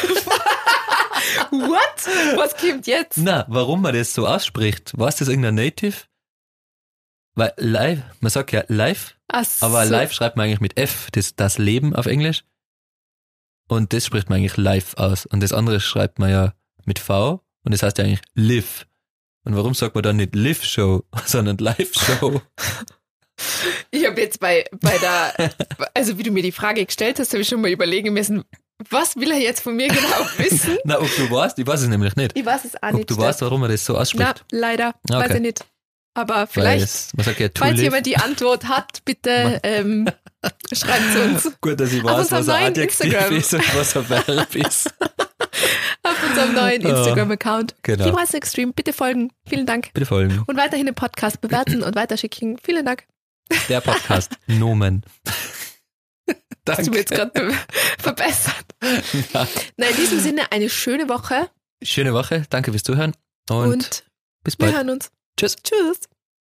What? Was kommt jetzt? Na, warum man das so ausspricht? Weißt du das irgendein Native? Weil live, man sagt ja live, aber live schreibt man eigentlich mit F, das Leben auf Englisch. Und das spricht man eigentlich live aus. Und das andere schreibt man ja mit V, und das heißt ja eigentlich live. Und warum sagt man dann nicht Live-Show, sondern Live-Show? Ich habe jetzt bei der, also wie du mir die Frage gestellt hast, habe ich schon mal überlegen müssen, was will er jetzt von mir genau wissen? Na, ob du weißt, ich weiß es nämlich nicht. Ich weiß es auch nicht. Ob du weißt, warum er das so ausspricht? Na, leider, weiß ich nicht. Aber vielleicht, man sagt ja, falls jemand die Antwort hat, bitte schreibt es uns. Gut, dass ich weiß, was ein Adjektiv ist und was ein Verb ist. Auf unserem neuen Instagram-Account. Genau. Team Rice Extreme, bitte folgen. Vielen Dank. Bitte folgen. Und weiterhin den Podcast bewerten und weiterschicken. Vielen Dank. Der Podcast Nomen. Danke. Hast du mir jetzt gerade verbessert. Ja. Na, in diesem Sinne eine schöne Woche. Schöne Woche. Danke fürs Zuhören. Und bis bald. Wir hören uns. Tschüss. Tschüss.